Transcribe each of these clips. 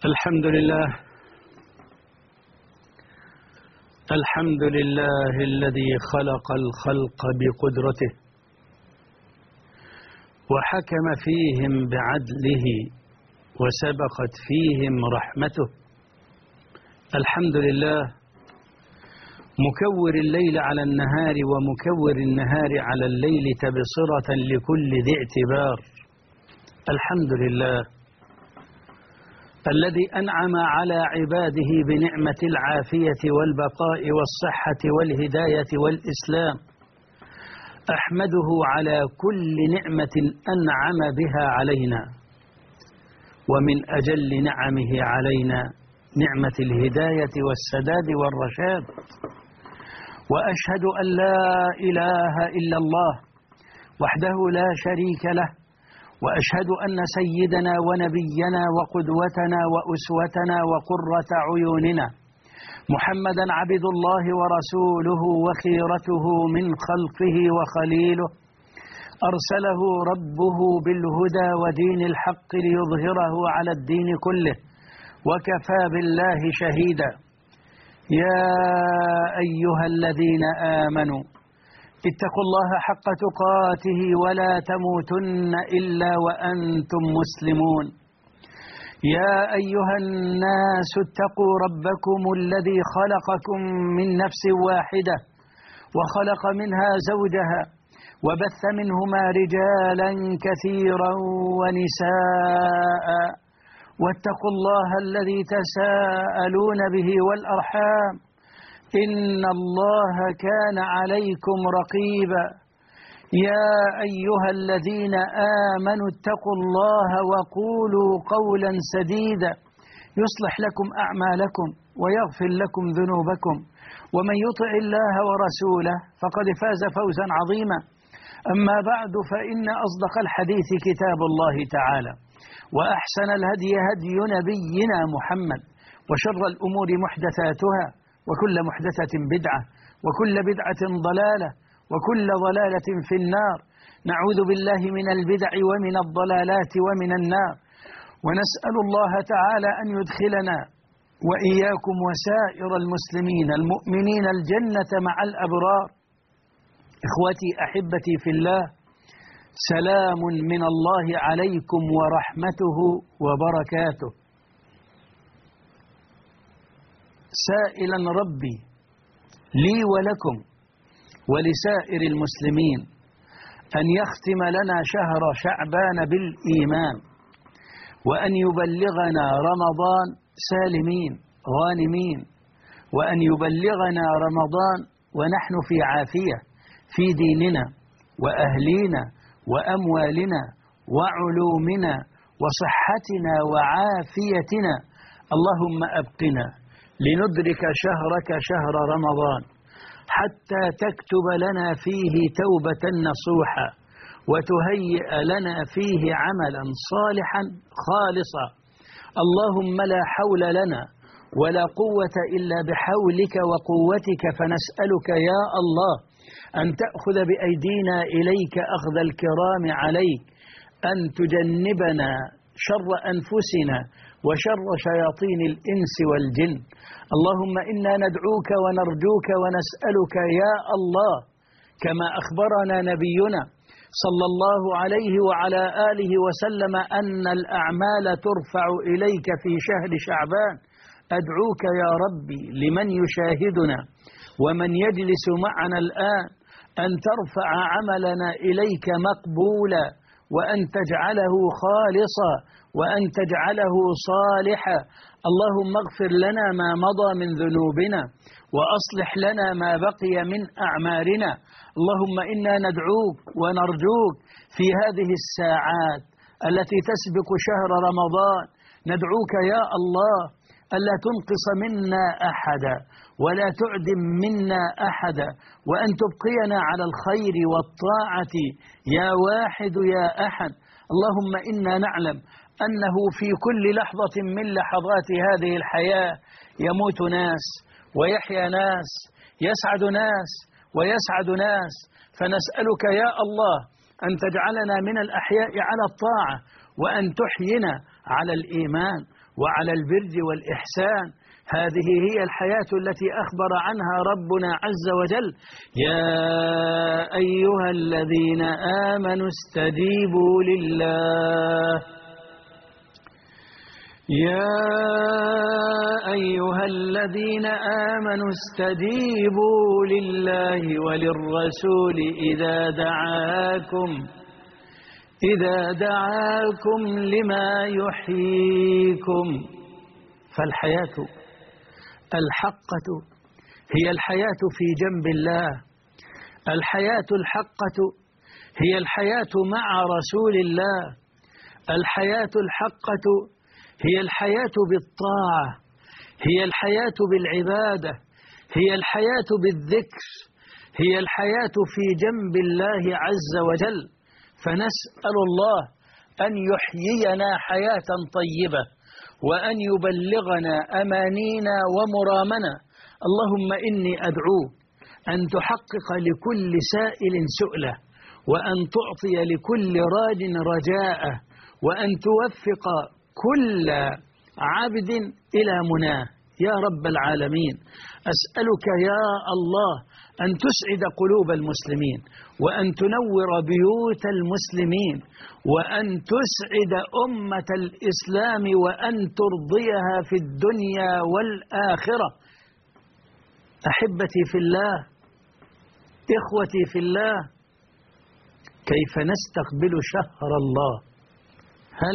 الحمد لله. الحمد لله الذي خلق الخلق بقدرته وحكم فيهم بعدله وسبقت فيهم رحمته. الحمد لله مكور الليل على النهار ومكور النهار على الليل تبصرة لكل ذي اعتبار. الحمد لله الذي أنعم على عباده بنعمة العافية والبقاء والصحة والهداية والإسلام. أحمده على كل نعمة أنعم بها علينا، ومن أجل نعمه علينا نعمة الهداية والسداد والرشاد. وأشهد أن لا إله إلا الله وحده لا شريك له، وأشهد أن سيدنا ونبينا وقدوتنا وأسوتنا وقرة عيوننا محمدا عبد الله ورسوله وخيرته من خلقه وخليله، أرسله ربه بالهدى ودين الحق ليظهره على الدين كله وكفى بالله شهيدا. يا أيها الذين آمنوا اتقوا الله حق تقاته ولا تموتن إلا وأنتم مسلمون. يا أيها الناس اتقوا ربكم الذي خلقكم من نفس واحدة وخلق منها زوجها وبث منهما رجالا كثيرا ونساء، واتقوا الله الذي تساءلون به والأرحام إن الله كان عليكم رقيبا. يا أيها الذين آمنوا اتقوا الله وقولوا قولا سديدا يصلح لكم أعمالكم ويغفر لكم ذنوبكم، ومن يطع الله ورسوله فقد فاز فوزا عظيما. أما بعد، فإن أصدق الحديث كتاب الله تعالى، وأحسن الهدي هدي نبينا محمد، وشر الأمور محدثاتها، وكل محدثة بدعة، وكل بدعة ضلالة، وكل ضلالة في النار. نعوذ بالله من البدع ومن الضلالات ومن النار، ونسأل الله تعالى أن يدخلنا وإياكم وسائر المسلمين المؤمنين الجنة مع الأبرار. إخوتي أحبتي في الله، سلام من الله عليكم ورحمته وبركاته. سائلا ربي لي ولكم ولسائر المسلمين أن يختم لنا شهر شعبان بالإيمان، وأن يبلغنا رمضان سالمين غانمين، وأن يبلغنا رمضان ونحن في عافية في ديننا وأهلينا وأموالنا وعلومنا وصحتنا وعافيتنا. اللهم أبقنا لندرك شهرك شهر رمضان حتى تكتب لنا فيه توبة نصوحا، وتهيئ لنا فيه عملا صالحا خالصا. اللهم لا حول لنا ولا قوة إلا بحولك وقوتك، فنسألك يا الله أن تأخذ بأيدينا إليك أخذ الكرام عليك، أن تجنبنا شر أنفسنا وشر شياطين الإنس والجن. اللهم إنا ندعوك ونرجوك ونسألك يا الله، كما أخبرنا نبينا صلى الله عليه وعلى آله وسلم أن الأعمال ترفع إليك في شهر شعبان. أدعوك يا ربي لمن يشاهدنا ومن يجلس معنا الآن أن ترفع عملنا إليك مقبولا، وأن تجعله خالصا، وأن تجعله صالحا. اللهم اغفر لنا ما مضى من ذنوبنا وأصلح لنا ما بقي من أعمالنا. اللهم إنا ندعوك ونرجوك في هذه الساعات التي تسبق شهر رمضان، ندعوك يا الله ألا تنقص منا أحدا ولا تعدم منا أحدا، وأن تبقينا على الخير والطاعة يا واحد يا أحد. اللهم إنا نعلم أنه في كل لحظة من لحظات هذه الحياة يموت ناس ويحيا ناس، يسعد ناس ويسعد ناس، فنسألك يا الله أن تجعلنا من الأحياء على الطاعة، وأن تحينا على الإيمان، وعلى البر والإحسان. هذه هي الحياة التي أخبر عنها ربنا عز وجل: يا أيها الذين آمنوا استجيبوا لله، يا أيها الذين آمنوا استجيبوا لله وللرسول إذا دعاكم لما يحييكم. فالحياة الحقة هي الحياة في جنب الله، الحياة الحقة هي الحياة مع رسول الله، الحياة الحقة هي الحياة بالطاعة، هي الحياة بالعبادة، هي الحياة بالذكر، هي الحياة في جنب الله عز وجل. فنسأل الله أن يحيينا حياة طيبة، وأن يبلغنا أمانينا ومرامنا. اللهم إني أدعوك أن تحقق لكل سائل سؤله، وأن تعطي لكل راج رجاءه، وأن توفق كل عبد إلى مناه يا رب العالمين. أسألك يا الله أن تسعد قلوب المسلمين، وأن تنور بيوت المسلمين، وأن تسعد أمة الإسلام، وأن ترضيها في الدنيا والآخرة. أحبتي في الله، إخوتي في الله، كيف نستقبل شهر الله؟ هل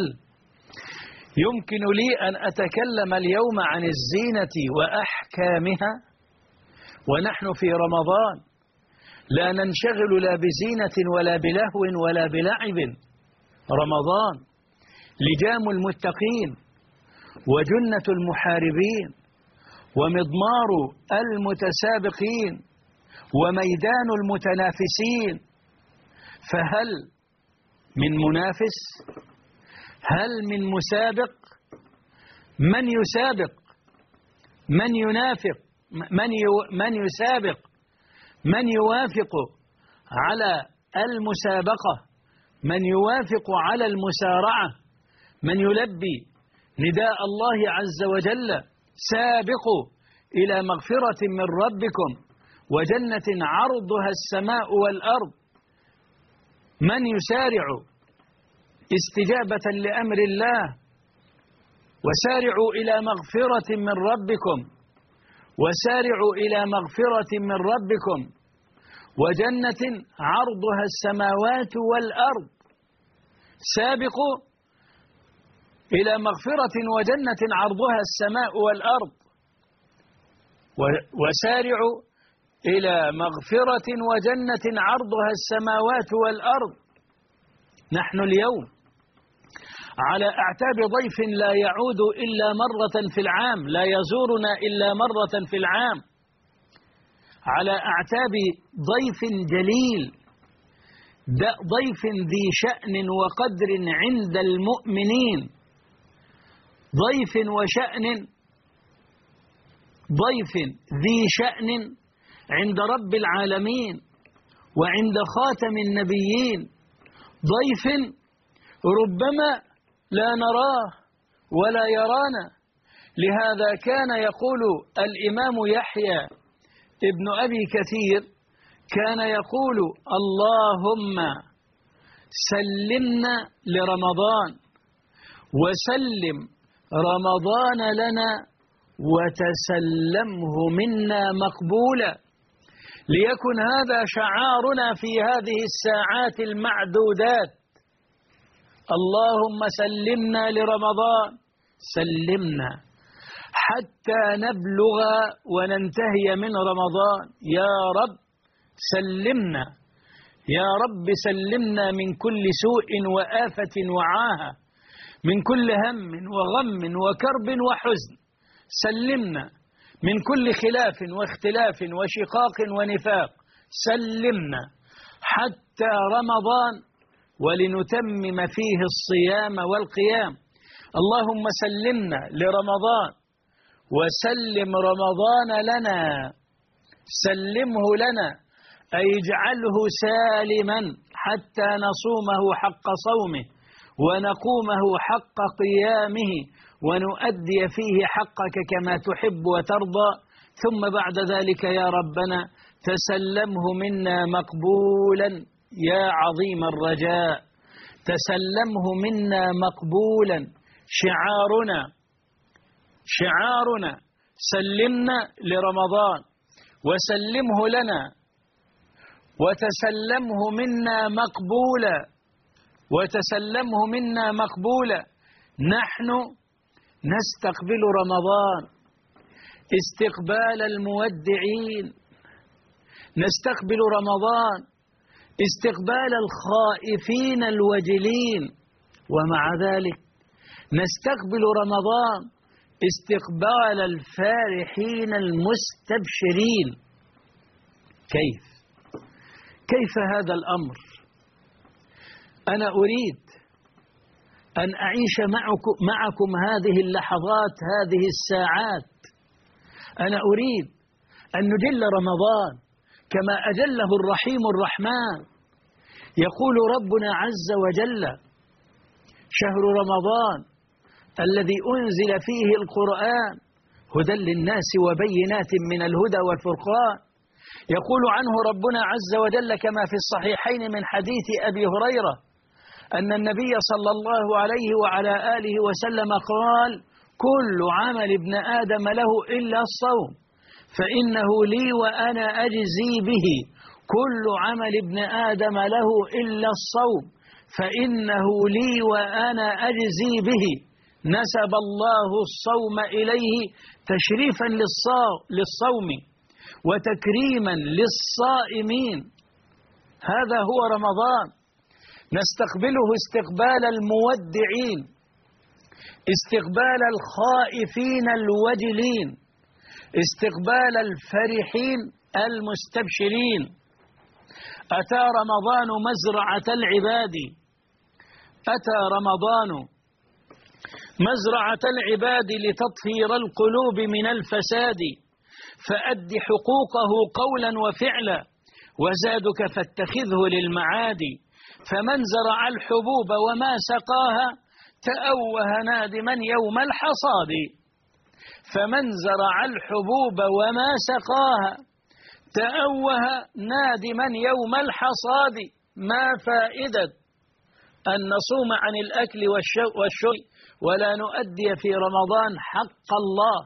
يمكن لي أن أتكلم اليوم عن الزينة وأحكامها ونحن في رمضان؟ لا ننشغل لا بزينة ولا بلهو ولا بلعب. رمضان لجام المتقين، وجنة المحاربين، ومضمار المتسابقين، وميدان المتنافسين. فهل من منافس؟ هل من مسابق؟ من يسابق؟ من ينافق؟ من يسابق؟ من يوافق على المسابقة؟ من يوافق على المسارعة؟ من يلبي نداء الله عز وجل: سابقوا إلى مغفرة من ربكم وجنة عرضها السماء والأرض؟ من يسارع استجابة لأمر الله؟ وسارعوا إلى مغفرة من ربكم، وسارعوا إلى مغفرة من ربكم وجنة عرضها السماوات والأرض. سابقوا إلى مغفرة وجنة عرضها السماء والأرض، وسارعوا إلى مغفرة وجنة عرضها السماوات والأرض. نحن اليوم على أعتاب ضيف لا يعود إلا مرة في العام، لا يزورنا إلا مرة في العام، على أعتاب ضيف جليل، ضيف ذي شأن وقدر عند المؤمنين، ضيف وشأن، ضيف ذي شأن عند رب العالمين وعند خاتم النبيين، ضيف ربما لا نراه ولا يرانا. لهذا كان يقول الإمام يحيى ابن أبي كثير، كان يقول: اللهم سلمنا لرمضان، وسلم رمضان لنا، وتسلمه منا مقبولا. ليكن هذا شعارنا في هذه الساعات المعدودات: اللهم سلمنا لرمضان، سلمنا حتى نبلغ وننتهي من رمضان. يا رب سلمنا، يا رب سلمنا من كل سوء وآفة وعاهة، من كل هم وغم وكرب وحزن. سلمنا من كل خلاف واختلاف وشقاق ونفاق. سلمنا حتى رمضان، ولنتمم فيه الصيام والقيام. اللهم سلمنا لرمضان، وسلم رمضان لنا، سلمه لنا، أي اجعله سالما حتى نصومه حق صومه، ونقومه حق قيامه ونؤدي فيه حقك كما تحب وترضى. ثم بعد ذلك يا ربنا تسلمه منا مقبولا يا عظيم الرجاء، تسلمه منا مقبولا. شعارنا سلمنا لرمضان وسلمه لنا، وتسلمه منا مقبولا. نحن نستقبل رمضان استقبال المودعين، نستقبل رمضان استقبال الخائفين الوجلين، ومع ذلك نستقبل رمضان استقبال الفارحين المستبشرين. كيف هذا الأمر؟ أنا أريد أن أعيش معكم هذه اللحظات، هذه الساعات. أنا أريد أن نجل رمضان كما أجله الرحيم الرحمن. يقول ربنا عز وجل: شهر رمضان الذي أنزل فيه القرآن هدى للناس وبينات من الهدى والفرقان. يقول عنه ربنا عز وجل كما في الصحيحين من حديث أبي هريرة أن النبي صلى الله عليه وعلى آله وسلم قال: كل عمل ابن آدم له إلا الصوم فإنه لي وأنا أجزي به. كل عمل ابن آدم له إلا الصوم فإنه لي وأنا أجزي به. نسب الله الصوم إليه تشريفا للصوم وتكريما للصائمين. هذا هو رمضان، نستقبله استقبال المودعين، استقبال الخائفين الوجلين، استقبال الفرحين المستبشرين. أتى رمضان مزرعة العباد، أتى رمضان مزرعة العباد لتطهير القلوب من الفساد، فأد حقوقه قولا وفعلا وزادك فاتخذه للمعاد. فمن زرع الحبوب وما سقاها تأوه نادما يوم الحصاد. فمن زرع الحبوب وما سقاها تأوه نادما يوم الحصاد. ما فائدة أن نصوم عن الأكل والشرب ولا نؤدي في رمضان حق الله؟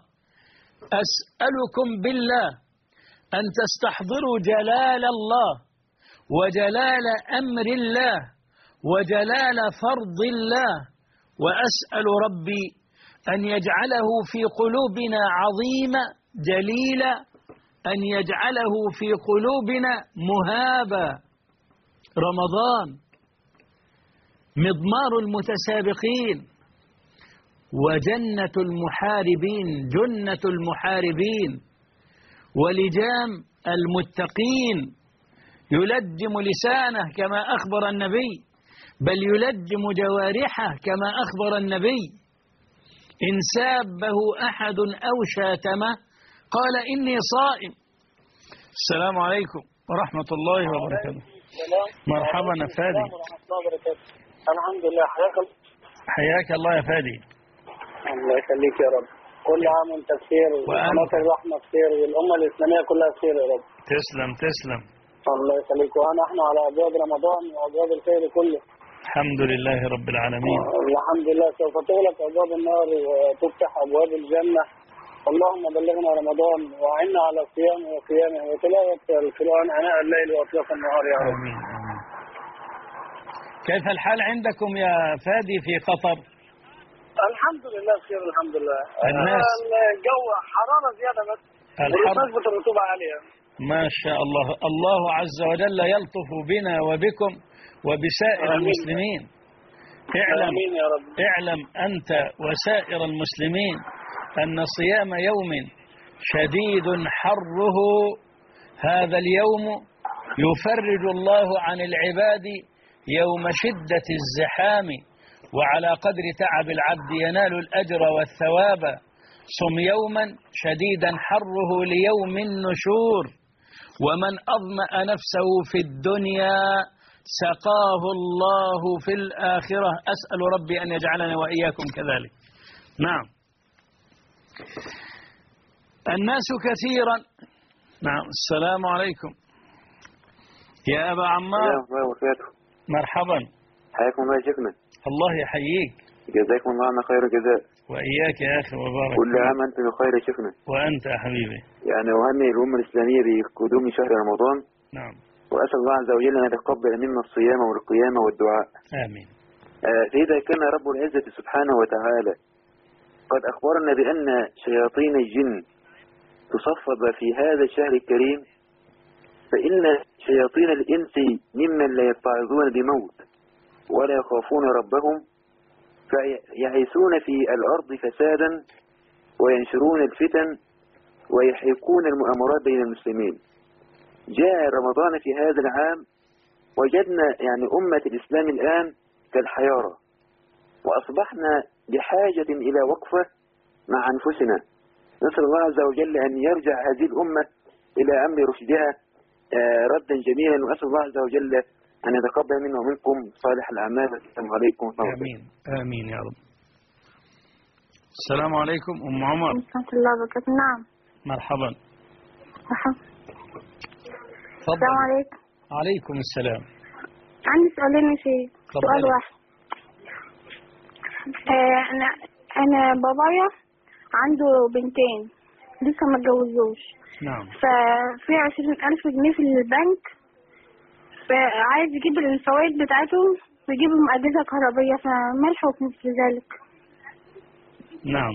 أسألكم بالله أن تستحضروا جلال الله وجلال أمر الله وجلال فرض الله، وأسأل ربي أن يجعله في قلوبنا عظيما جليلا، أن يجعله في قلوبنا مهابا. رمضان مضمار المتسابقين وجنة المحاربين، جنة المحاربين ولجام المتقين. يلجم لسانه كما أخبر النبي، بل يلجم جوارحه كما أخبر النبي. إن سابه أحد أو شاتمه قال إني صائم. السلام عليكم ورحمة الله وبركاته. مرحبا يا فادي. الحمد لله. حياك الله يا فادي. الله يخليك يا رب. كل عام وانت بخير وقناة الرحمة بخير والأمة الإسلامية كلها بخير يا رب. تسلم. الله يخليك. ونحن على أبواب رمضان وأبواب الخير كله. الحمد لله رب العالمين. الحمد لله. سوف تغلق أبواب النار وتفتح أبواب الجنة. اللهم بلغنا رمضان وأعنا على صيامه وقيامه وتلاوة القرآن عناء الليل وأطلاق النهار يا رب. آمين. كيف الحال عندكم يا فادي في قطر؟ الحمد لله بخير الحمد لله. الناس الجو حرارة زيادة بس ونسبة الرطوبة عالية. ما شاء الله. الله عز وجل يلطف بنا وبكم وبسائر المسلمين. اعلم أنت وسائر المسلمين أن صيام يوم شديد حره هذا اليوم يفرج الله عن العباد يوم شدة الزحام، وعلى قدر تعب العبد ينال الأجر والثواب. صم يوما شديدا حره ليوم النشور، ومن أظمأ نفسه في الدنيا سقاه الله في الآخرة. أسأل ربي أن يجعلنا وإياكم كذلك. نعم. الناس كثيرا. نعم. السلام عليكم يا أبا عمار. الله وبركاته. مرحبا. حياكم الله يا شيخنا. الله يحييك. جزاكم الله عنا خير الجزاء. وإياك يا أخي وبارك. كل عام أنت بخير يا شيخنا. وأنت يا حبيبي. يعني أهنئ الأمة الإسلامية بقدوم شهر رمضان. نعم. وأسأل الله عز وجل أن يتقبل منا الصيام والقيام والدعاء. آمين. فإذا كان رب العزة سبحانه وتعالى قد أخبرنا بأن شياطين الجن تصفد في هذا الشهر الكريم، فإن شياطين الإنس ممن لا يتعظون بموت ولا يخافون ربهم، فيعيثون في الأرض فسادا وينشرون الفتن ويحرقون المؤامرات بين المسلمين. جاء رمضان في هذا العام وجدنا يعني أمة الإسلام الآن كالحيارى، وأصبحنا بحاجة إلى وقفة مع أنفسنا. نسأل الله عز وجل أن يرجع هذه الأمة إلى أمر رشدها ردا جميلا، وأسأل الله عز وجل أن يتقبل منا ومنكم صالح الأعمال. السلام عليكم ورحمة الله. آمين آمين يا رب. السلام عليكم أم عمر. ورحمة الله وبركاته. نعم. مرحبا. السلام عليكم. عليكم السلام. عندي سؤالين يا شيخ. سؤال واحد. أنا بابايا عنده بنتين لسه ما اتجوزوش. نعم. ففي 20,000 جنيه في البنك، فعايز يجيب الفوائد بتاعتهم ويجيبهم أجهزة كهربية، فما الحكم في ذلك؟ نعم.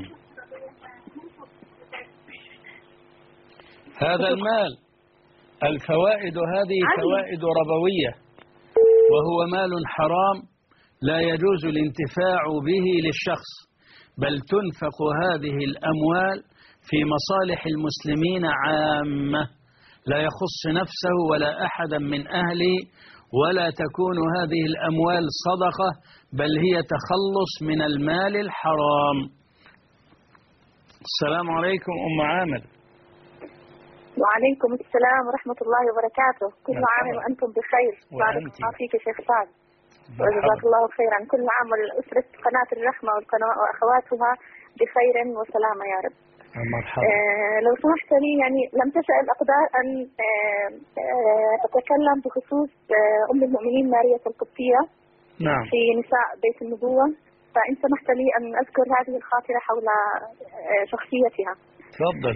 هذا المال الفوائد هذه فوائد ربوية، وهو مال حرام لا يجوز الانتفاع به للشخص، بل تنفق هذه الأموال في مصالح المسلمين عامة، لا يخص نفسه ولا أحدا من أهله، ولا تكون هذه الأموال صدقة، بل هي تخلص من المال الحرام. السلام عليكم أم عامر. وعليكم السلام ورحمة الله وبركاته. كل عام وأنتم بخير. بارك الله فيك يا شيخ سعد، وجزاك الله خيرا. كل عام والأسرة قناة الرحمة وأخواتها بخير وسلامة يا رب. مرحبا. لو سمحت لي، يعني لم تشأ الأقدار أن أتكلم بخصوص أم المؤمنين ماريا القبطية. نعم. في نساء بيت النبوة، فإن سمحت لي أن أذكر هذه الخاطرة حول شخصيتها. تفضل.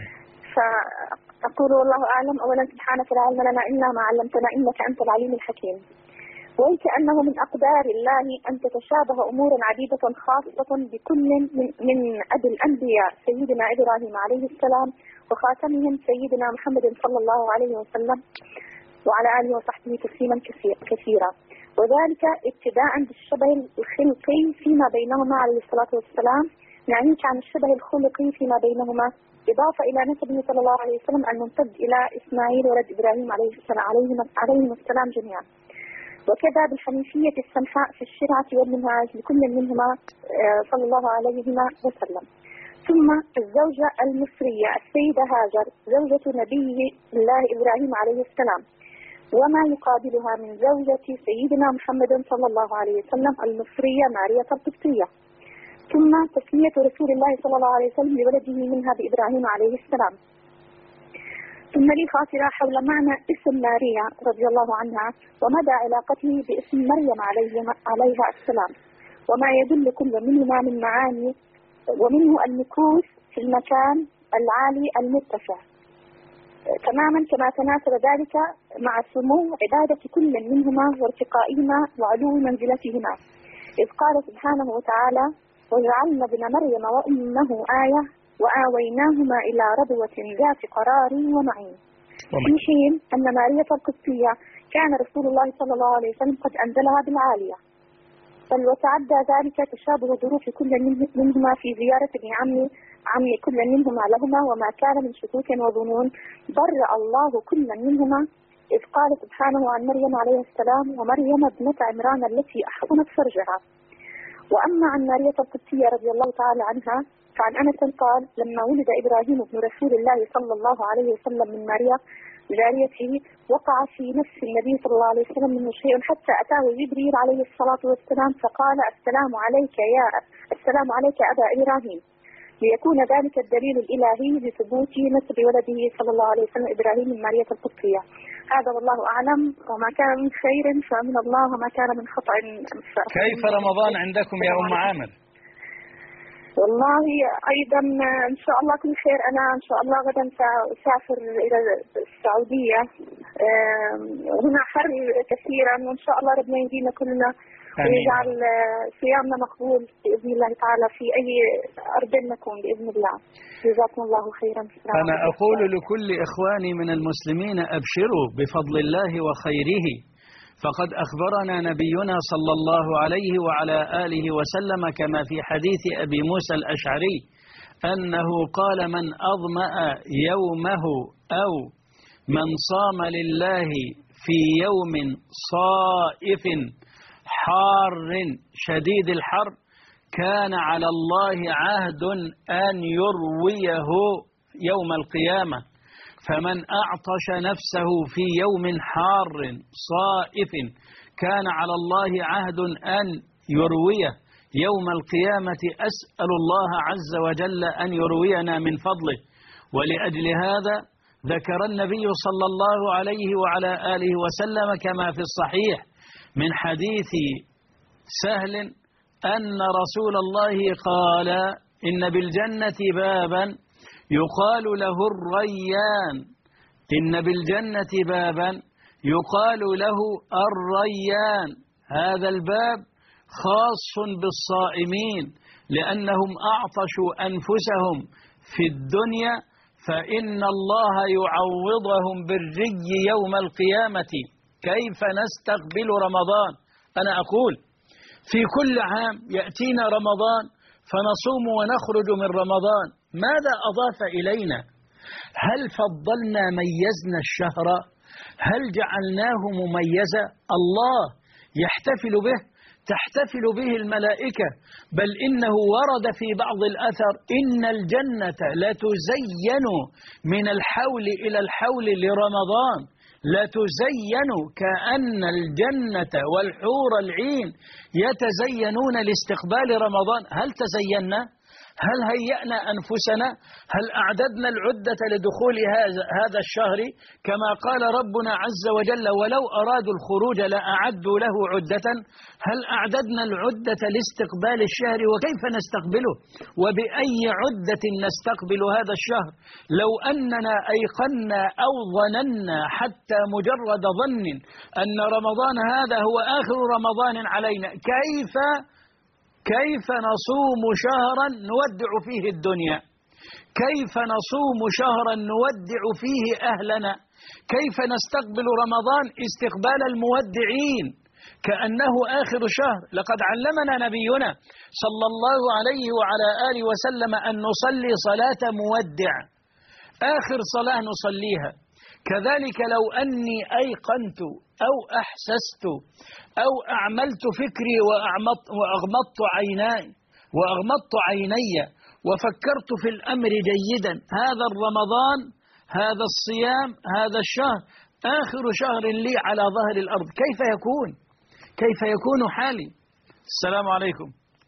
فأقول والله أعلم. أولا سبحانك لا علم لنا إلا ما علمتنا إنك أنت العليم الحكيم. وكأنه من أقدار الله أن تتشابه أمور عديدة خاصة بكل من أبي الأنبياء سيدنا إبراهيم عليه السلام وخاتمهم سيدنا محمد صلى الله عليه وسلم وعلى آله وصحبه تسليما كثيرا، وذلك ابتداء بالشبه الخلقي فيما بينهما عليه الصلاة والسلام، نعنيك عن الشبه الخلقي فيما بينهما، إضافة إلى نسبه صلى الله عليه وسلم الممتد إلى إسماعيل ولد إبراهيم عليهم السلام جميعا، وكذا بالحنيفية السمحاء في الشرعة والمنهاج لكل منهما صلى الله عليه وسلم. ثم الزوجة المصرية السيدة هاجر زوجة نبي الله إبراهيم عليه السلام، وما يقابلها من زوجة سيدنا محمد صلى الله عليه وسلم المصرية ماريا القبطية. ثم تسمية رسول الله صلى الله عليه وسلم لولده منها بإبراهيم عليه السلام. ثم لي خاطرة حول معنى اسم ماريا رضي الله عنها ومدى علاقته باسم مريم عليها السلام، وما يدل كل منهما من معاني، ومنه المكوث في المكان العالي المرتفع، تماما كما تناسب ذلك مع سمو عبادة كل منهما وارتقائهما وعلو منزلتهما، إذ قال سبحانه وتعالى: وجعلنا ابن مريم وأمه آية وآويناهما إلى ربوة ذات قرار ومعين. في حين أن ماريا القبطية كان رسول الله صلى الله عليه وسلم قد أنزلها بالعالية، بل وتعدى ذلك تشابه ظروف كل منهما في زيارة عم كل منهما لهما، وما كان من شكوك وظنون برأ الله كل منهما، إذ قال سبحانه عن مريم عليه السلام: ومريم ابنة عمران التي أحصنت فرجها. وأما عن ماريا القبطية رضي الله تعالى عنها، فعن أنس قال: لما ولد إبراهيم ابن رسول الله صلى الله عليه وسلم من ماريا جاريته وقع في نفس النبي صلى الله عليه وسلم منه شيء حتى أتاه جبريل عليه الصلاة والسلام فقال السلام عليك أبا إبراهيم، ليكون ذلك الدليل الإلهي لثبوت نسب ولده صلى الله عليه وسلم إبراهيم من مارية القبطية. هذا والله أعلم، وما كان من خير فمن الله وما كان من خطأ. كيف رمضان عندكم يا أم عامر؟ والله أيضا إن شاء الله كل خير. أنا إن شاء الله غدا سأسافر إلى السعودية، هنا حر كثيرا، وإن شاء الله ربنا يهدينا كلنا ويجعل صيامنا مقبول بإذن الله تعالى في أي أرض نكون بإذن الله. جزاكم الله خيرا. أنا أقول لكل إخواني من المسلمين أبشروا بفضل الله وخيره، فقد أخبرنا نبينا صلى الله عليه وعلى آله وسلم كما في حديث أبي موسى الأشعري أنه قال: من أظمأ يومه أو من صام لله في يوم صائف حار شديد الحر كان على الله عهد أن يرويه يوم القيامة. فمن أعطش نفسه في يوم حار صائف كان على الله عهد أن يرويه يوم القيامة. أسأل الله عز وجل أن يروينا من فضله. ولأجل هذا ذكر النبي صلى الله عليه وعلى آله وسلم كما في الصحيح من حديث سهل أن رسول الله قال: إن بالجنة بابا يقال له الريان، إن بالجنة بابا يقال له الريان. هذا الباب خاص بالصائمين لأنهم أعطشوا أنفسهم في الدنيا، فإن الله يعوضهم بالري يوم القيامة. كيف نستقبل رمضان؟ أنا أقول في كل عام يأتينا رمضان فنصوم ونخرج من رمضان، ماذا أضاف إلينا؟ هل فضلنا ميزنا الشهر؟ هل جعلناه مميزا؟ الله يحتفل به، تحتفل به الملائكة، بل إنه ورد في بعض الأثر إن الجنة لتزين من الحول إلى الحول لرمضان، لتزين كأن الجنة والحور العين يتزينون لاستقبال رمضان. هل تزينا؟ هل هيأنا أنفسنا؟ هل أعددنا العدة لدخول هذا الشهر كما قال ربنا عز وجل: ولو أرادوا الخروج لأعدوا له عدة؟ هل أعددنا العدة لاستقبال الشهر؟ وكيف نستقبله؟ وبأي عدة نستقبل هذا الشهر؟ لو أننا أيقنا أو ظننا حتى مجرد ظن أن رمضان هذا هو آخر رمضان علينا، كيف نصوم شهرا نودع فيه الدنيا؟ كيف نصوم شهرا نودع فيه أهلنا؟ كيف نستقبل رمضان استقبال المودعين كأنه آخر شهر؟ لقد علمنا نبينا صلى الله عليه وعلى آله وسلم أن نصلي صلاة مودع، آخر صلاة نصليها. كذلك لو أني أيقنت أو أحسست أو أعملت فكري وأغمضت عيني وفكرت في الأمر جيدا، هذا الرمضان، هذا الصيام، هذا الشهر آخر شهر لي على ظهر الأرض، كيف يكون حالي؟ السلام عليكم.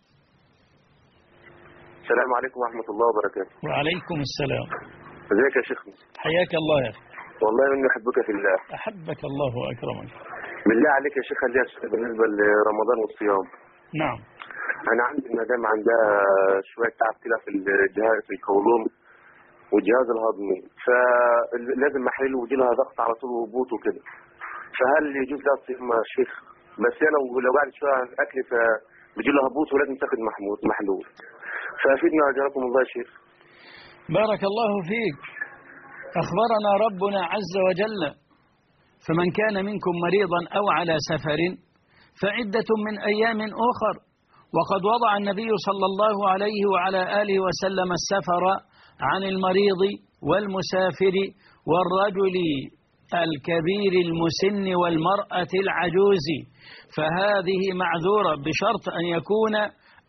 السلام عليكم ورحمة الله وبركاته. وعليكم السلام. ازيك يا شيخنا؟ حياك الله يا أخي. والله إني أحبك في الله. أحبك الله وأكرمك. بالله عليك يا شيخ، بالنسبة لرمضان والصيام. نعم. أنا عندي المدام عندها شوية تعب كده في الجهاز، في القولون والجهاز الهضمي، فلازم محلول ويجي لها ضغط على طول وهبوط وكده، فهل يجوز لها الصيام يا شيخ؟ بس هي لو بعد شوية عن الأكل فبيجي لها هبوط ولازم تاخد محلول، فأفيدنا أجركم الله يا شيخ. بارك الله فيك. أخبرنا ربنا عز وجل: فمن كان منكم مريضا أو على سفر فعدة من أيام أخر. وقد وضع النبي صلى الله عليه وعلى آله وسلم السفر عن المريض والمسافر والرجل الكبير المسن والمرأة العجوز، فهذه معذورة بشرط أن يكون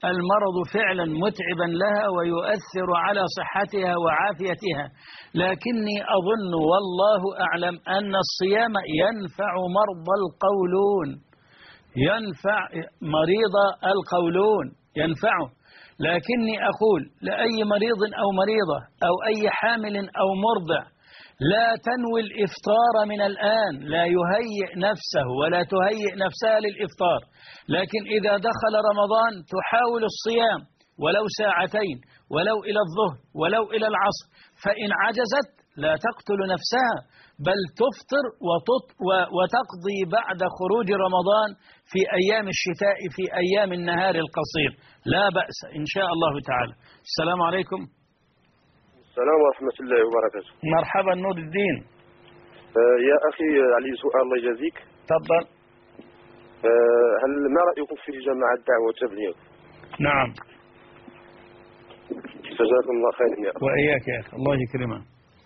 المرض فعلا متعبا لها ويؤثر على صحتها وعافيتها، لكني أظن والله أعلم أن الصيام ينفع مرضى القولون، ينفع مريض القولون ينفعه. لكني أقول لأي مريض أو مريضة أو أي حامل أو مرضع لا تنوي الإفطار من الآن، لا يهيئ نفسه ولا تهيئ نفسها للإفطار، لكن إذا دخل رمضان تحاول الصيام ولو ساعتين ولو إلى الظهر ولو إلى العصر، فإن عجزت لا تقتل نفسها بل تفطر وتقضي بعد خروج رمضان في أيام الشتاء في أيام النهار القصير، لا بأس إن شاء الله تعالى. السلام عليكم. السلام ورحمة الله وبركاته. مرحبا نور الدين. يا أخي علي سؤال الله يجازيك. تفضل. هل ما رأيكم في جماعة الدعوة والتبليغ؟ نعم. جزاكم الله خيرا يا أخي. وإياك يا أخي الله يكرمك.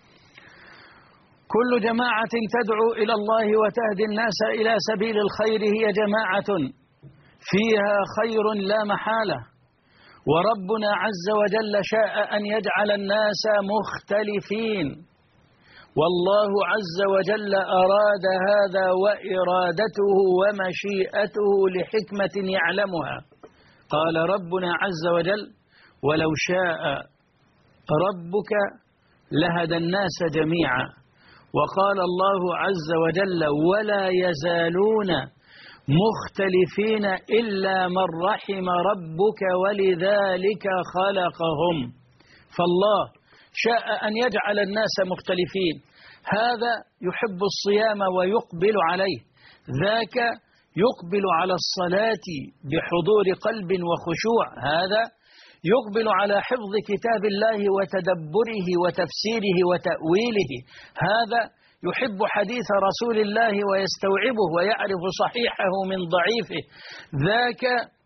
كل جماعة تدعو إلى الله وتهدي الناس إلى سبيل الخير هي جماعة فيها خير لا محالة، وربنا عز وجل شاء أن يجعل الناس مختلفين، والله عز وجل أراد هذا وإرادته ومشيئته لحكمة يعلمها. قال ربنا عز وجل: ولو شاء ربك لهدى الناس جميعا. وقال الله عز وجل: ولا يزالون مختلفين إلا من رحم ربك ولذلك خلقهم. فالله شاء أن يجعل الناس مختلفين، هذا يحب الصيام ويقبل عليه، ذاك يقبل على الصلاة بحضور قلب وخشوع، هذا يقبل على حفظ كتاب الله وتدبره وتفسيره وتأويله، هذا يحب حديث رسول الله ويستوعبه ويعرف صحيحه من ضعيفه، ذاك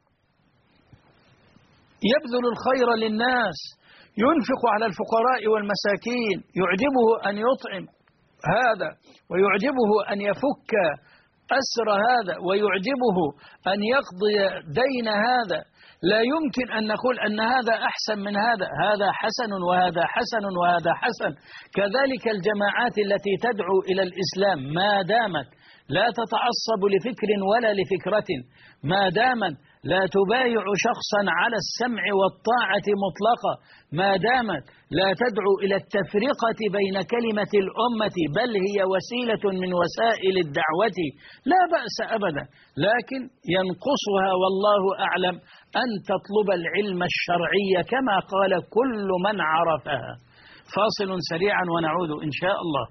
يبذل الخير للناس، ينفق على الفقراء والمساكين، يعجبه أن يطعم هذا ويعجبه أن يفك أسر هذا ويعجبه أن يقضي دين هذا. لا يمكن أن نقول أن هذا أحسن من هذا، هذا حسن وهذا حسن وهذا حسن. كذلك الجماعات التي تدعو إلى الإسلام ما دامت لا تتعصب لفكر ولا لفكرة، ما دامت لا تبايع شخصا على السمع والطاعة مطلقة، ما دامت لا تدعو إلى التفرقة بين كلمة الأمة، بل هي وسيلة من وسائل الدعوة، لا بأس أبدا، لكن ينقصها والله أعلم أن تطلب العلم الشرعي كما قال كل من عرفها. فاصل سريعا ونعود إن شاء الله.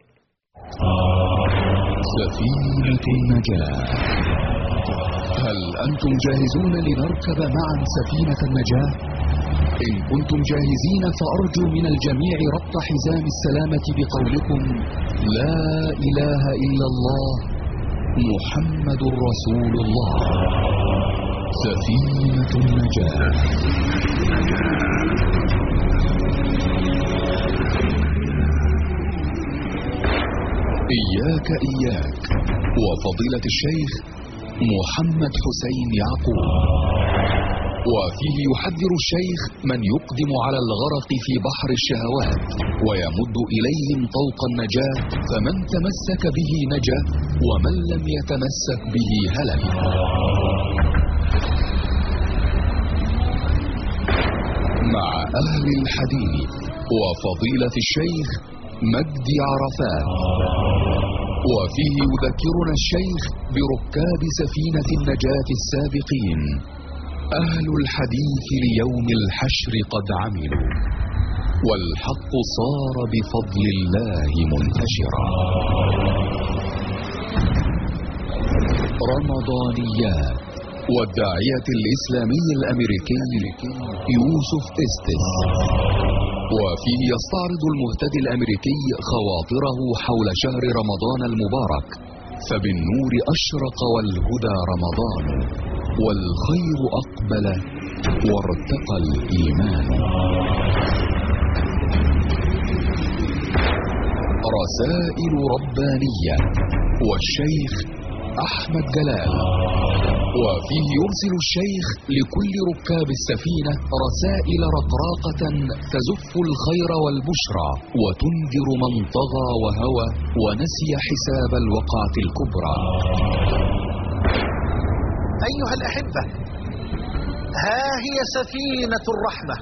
سفينة النجاة. هل أنتم جاهزون لنركب معا سفينة النجاة؟ إن كنتم جاهزين فأرجو من الجميع ربط حزام السلامة بقولكم: لا إله إلا الله محمد رسول الله. سفينة النجاة. إياك إياك وفضيلة الشيخ محمد حسين يعقوب. وفيه يحذر الشيخ من يقدم على الغرق في بحر الشهوات ويمد إليهم طوق النجاة، فمن تمسك به نجا ومن لم يتمسك به هلك. مع أهل الحديث وفضيلة الشيخ مجدي عرفات. وفيه يذكرنا الشيخ بركاب سفينة النجاة السابقين. أهل الحديث ليوم الحشر قد عملوا، والحق صار بفضل الله منتشرا. رمضانيات والداعية الإسلامي الأمريكي يوسف إستس. وفيه يستعرض المهتدي الأمريكي خواطره حول شهر رمضان المبارك، فبالنور أشرق والهدى رمضان، والخير أقبل وارتقى الإيمان. رسائل ربانية والشيخ أحمد جلال. وفيه يرسل الشيخ لكل ركاب السفينة رسائل رقراقة تزف الخير والبشرى وتنذر من طغى وهوى ونسي حساب الوقعة الكبرى. أيها الأحبة، ها هي سفينة الرحمة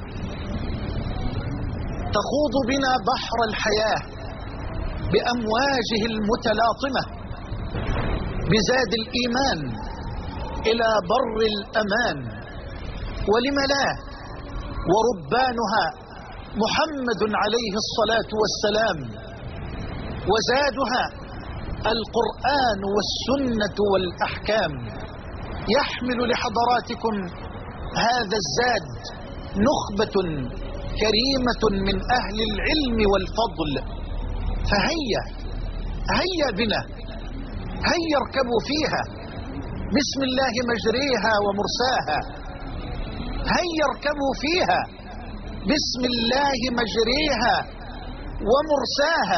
تخوض بنا بحر الحياة بأمواجه المتلاطمة بزاد الإيمان إلى بر الأمان. ولم لا، وربانها محمد عليه الصلاة والسلام، وزادها القرآن والسنة والأحكام. يحمل لحضراتكم هذا الزاد نخبة كريمة من أهل العلم والفضل، فهيا بنا، هيا اركبوا فيها، بسم الله مجريها ومرساها. هيا اركبوا فيها، بسم الله مجريها ومرساها.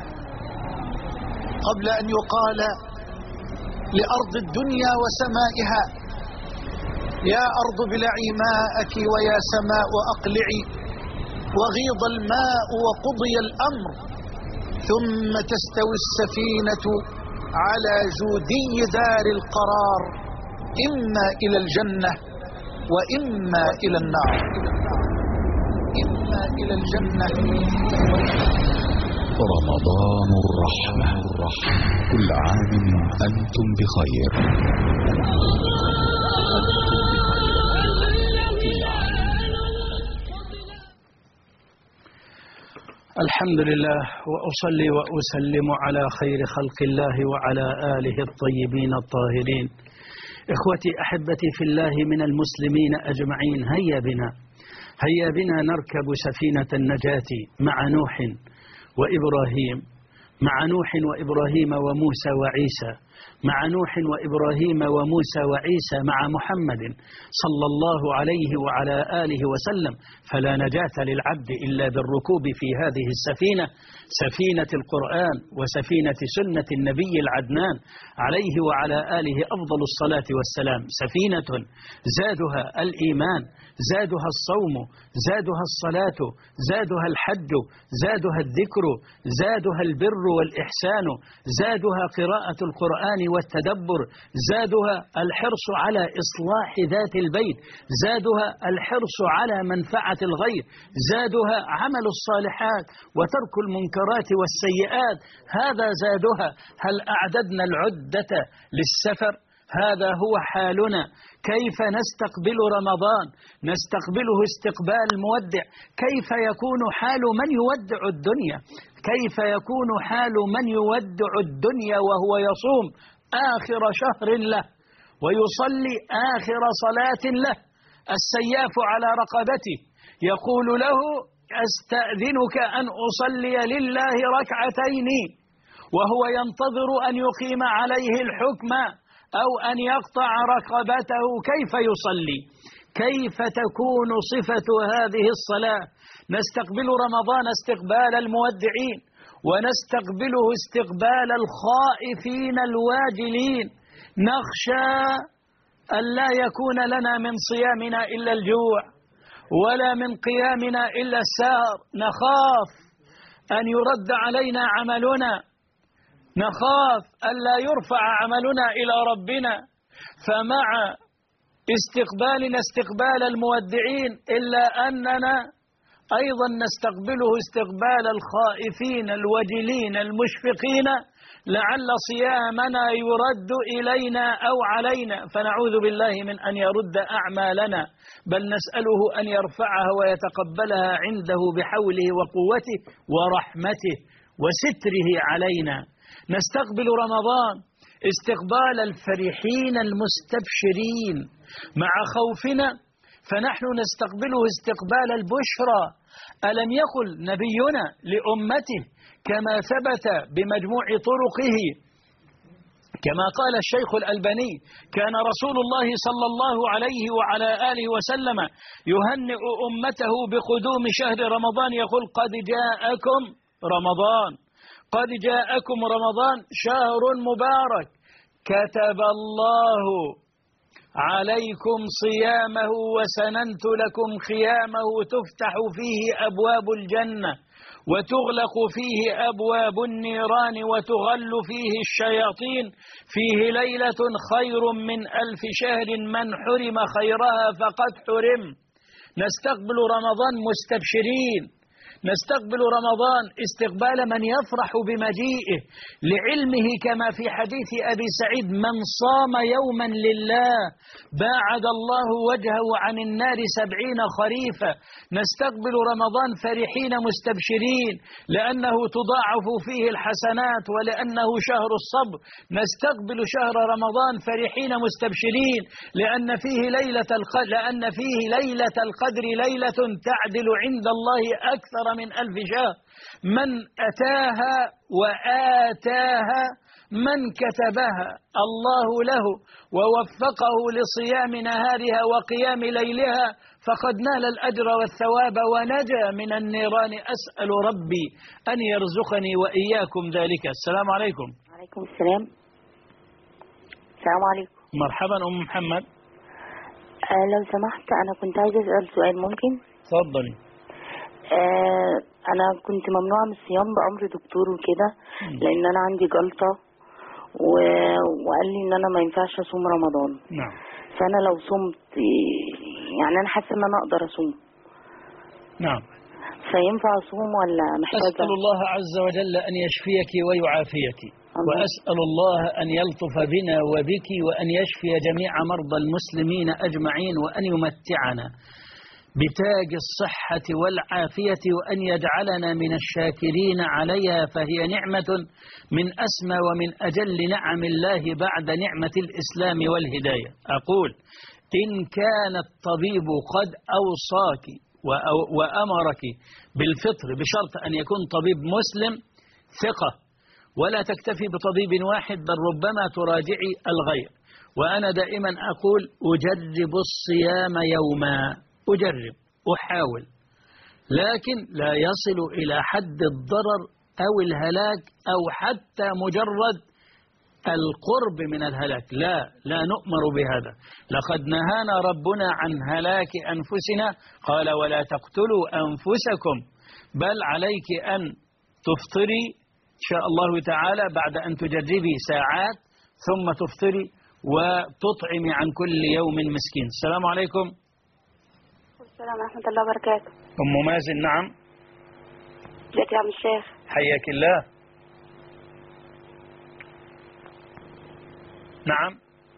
قبل أن يقال لأرض الدنيا وسمائها يا أرض ابلعي ماءك ويا سماء أقلعي، وغيض الماء وقضي الأمر، ثم تستوي السفينة على جودي دار القرار، إما إلى الجنة وإما إلى النار. إما إلى الجنة. رمضان الرحمة. كل عام أنتم بخير. الحمد لله، وأصلي وأسلم على خير خلق الله وعلى آله الطيبين الطاهرين. إخوتي أحبتي في الله من المسلمين أجمعين، هيا بنا نركب سفينة النجاة مع نوح وإبراهيم، مع نوح وإبراهيم وموسى وعيسى، مع نوح وإبراهيم وموسى وعيسى، مع محمد صلى الله عليه وعلى آله وسلم. فلا نجاة للعبد إلا بالركوب في هذه السفينة، سفينة القرآن وسفينة سنة النبي العدنان عليه وعلى آله أفضل الصلاة والسلام. سفينة زادها الإيمان، زادها الصوم، زادها الصلاة، زادها الحج، زادها الذكر، زادها البر والإحسان، زادها قراءة القرآن والتدبر، زادها الحرص على إصلاح ذات البيت، زادها الحرص على منفعة الغير، زادها عمل الصالحات وترك المنكرات والسيئات. هذا زادها. هل أعددنا العدة للسفر؟ هذا هو حالنا. كيف نستقبل رمضان؟ نستقبله استقبال مودع. كيف يكون حال من يودع الدنيا؟ كيف يكون حال من يودع الدنيا وهو يصوم آخر شهر له ويصلي آخر صلاة له، السياف على رقبته، يقول له أستأذنك أن أصلي لله ركعتين، وهو ينتظر أن يقيم عليه الحكم أو أن يقطع رقبته. كيف يصلي؟ كيف تكون صفة هذه الصلاة؟ نستقبل رمضان استقبال المودعين، ونستقبله استقبال الخائفين الواجلين. نخشى أن لا يكون لنا من صيامنا إلا الجوع، ولا من قيامنا إلا السهر. نخاف أن يرد علينا عملنا، نخاف أن لا يرفع عملنا إلى ربنا. فمع استقبالنا استقبال المودعين إلا أننا أيضا نستقبله استقبال الخائفين الوجلين المشفقين، لعل صيامنا يرد إلينا أو علينا، فنعوذ بالله من أن يرد أعمالنا، بل نسأله أن يرفعها ويتقبلها عنده بحوله وقوته ورحمته وستره علينا. نستقبل رمضان استقبال الفرحين المستبشرين مع خوفنا، فنحن نستقبله استقبال البشرى. ألم يقل نبينا لأمته كما ثبت بمجموع طرقه، كما قال الشيخ الألباني: كان رسول الله صلى الله عليه وعلى آله وسلم يهنئ أمته بقدوم شهر رمضان، يقول: قد جاءكم رمضان، قد جاءكم رمضان شهر مبارك كتب الله عليكم صيامه وسننت لكم خيامه تفتح فيه أبواب الجنة وتغلق فيه أبواب النيران وتغل فيه الشياطين فيه ليلة خير من 1000 شهر من حرم خيرها فقد حرم. نستقبل رمضان مستبشرين، نستقبل رمضان استقبال من يفرح بمجيئه لعلمه كما في حديث أبي سعيد: من صام يوما لله باعد الله وجهه عن النار 70 خريفا. نستقبل رمضان فرحين مستبشرين لأنه تضاعف فيه الحسنات ولأنه شهر الصبر. نستقبل شهر رمضان فرحين مستبشرين لأن فيه ليلة القدر ليلة تعدل عند الله أكثر من 1000 شهر. من أتاها وآتاها من كتبها الله له ووفقه لصيام نهارها وقيام ليلها فقد نال الأجر والثواب ونجا من النيران. أسأل ربي أن يرزقني وإياكم ذلك. السلام عليكم. وعليكم السلام. السلام عليكم. مرحبا أم محمد. لو سمحت أنا كنت عايزة أسأل سؤال ممكن؟ تفضلي. أنا كنت ممنوعة من الصيام بأمر دكتور وكده لأن أنا عندي جلطة وقال لي إن أنا ما ينفعش أصوم رمضان. نعم. فأنا لو صمت يعني أنا حاسة إن أنا أقدر أصوم. نعم. فينفع أصوم ولا محتاجة؟ أسأل الله عز وجل أن يشفيك ويعافيك، وأسأل الله أن يلطف بنا وبك وأن يشفي جميع مرضى المسلمين أجمعين وأن يمتعنا بتاج الصحة والعافية وأن يجعلنا من الشاكرين عليها، فهي نعمة من أسمى ومن أجل نعم الله بعد نعمة الإسلام والهداية. أقول إن كان الطبيب قد أوصاك وأمرك بالفطر بشرط أن يكون طبيب مسلم ثقة ولا تكتفي بطبيب واحد بل ربما تراجعي الغير. وأنا دائما أقول أجرب الصيام يوما، أجرب أحاول، لكن لا يصل إلى حد الضرر أو الهلاك أو حتى مجرد القرب من الهلاك. لا نؤمر بهذا. لقد نهانا ربنا عن هلاك أنفسنا، قال ولا تقتلوا أنفسكم بل عليك أن تفطري إن شاء الله تعالى بعد أن تجربي ساعات ثم تفطري وتطعمي عن كل يوم مسكين. السلام عليكم. السلام ورحمة الله وبركاته. أم مازن. نعم. ازيك يا عم الشيخ؟ حياك الله. نعم.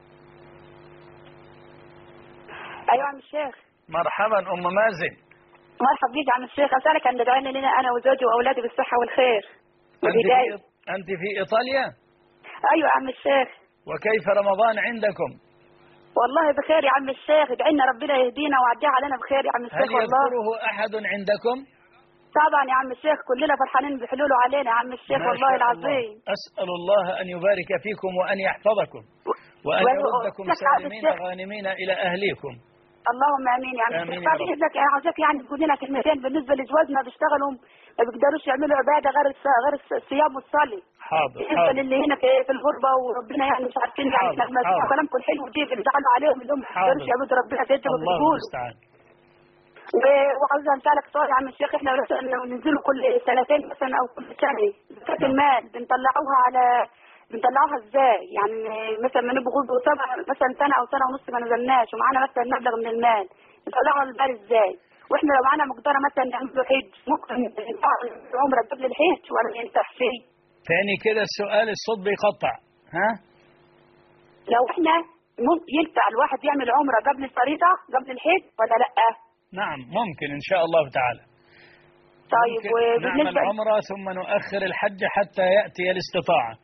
أيوة عم الشيخ. مرحبا أم مازن. مرحبا بيك يا عم الشيخ. أسألك أن تدعينا لنا أنا وزوجي وأولادي بالصحة والخير. أنت في إيطاليا؟ أيوة يا عم الشيخ. وكيف رمضان عندكم؟ والله بخير يا عم الشيخ، ادعينا ربنا يهدينا ويعديها علينا بخير يا عم الشيخ. هل يذكره أحد عندكم؟ طبعا يا عم الشيخ، كلنا فرحانين بحلوله علينا يا عم الشيخ والله العظيم. أسأل الله أن يبارك فيكم وأن يحفظكم وأن يردكم سالمين غانمين إلى أهليكم. اللهم امين يا عم الشيخ. بعد اذنك انا عاوزاك يعني تقول لنا كلمتين بالنسبه لزواجنا بيشتغلوا ما بيقدروش يعملوا عباده غير الصيام والصلاه. حاضر. بالنسبه للي هنا في الغربه وربنا يعني مش عارفين يعني لما كلامكم الحلو دي بتزعلوا عليهم اللي هم ما بيقدروش يعبدوا ربنا زي ما بتقولوا. الله المستعان. وعاوز اسالك سؤال يا عم الشيخ، احنا ننزلوا كل سنتين مثلا او كل سنه زكاه المال بنطلعوها ازاي؟ يعني مثلا ما نبغوا مثلا سنه او سنه ونص ما نزلناش ومعانا مثلا مبلغ من المال، نطلعها المال ازاي؟ واحنا لو معانا مقدره مثلا نعمل حج ممكن نطلع العمره قبل الحج ولا ما ينفعش فيه؟ ثاني كده السؤال الصوت بيقطع. ها؟ لو احنا ينفع الواحد يعمل عمره قبل الفريضه قبل الحج ولا لا؟ نعم ممكن إن شاء الله تعالى. طيب نعمل عمره ثم نؤخر الحج حتى يأتي الاستطاعة.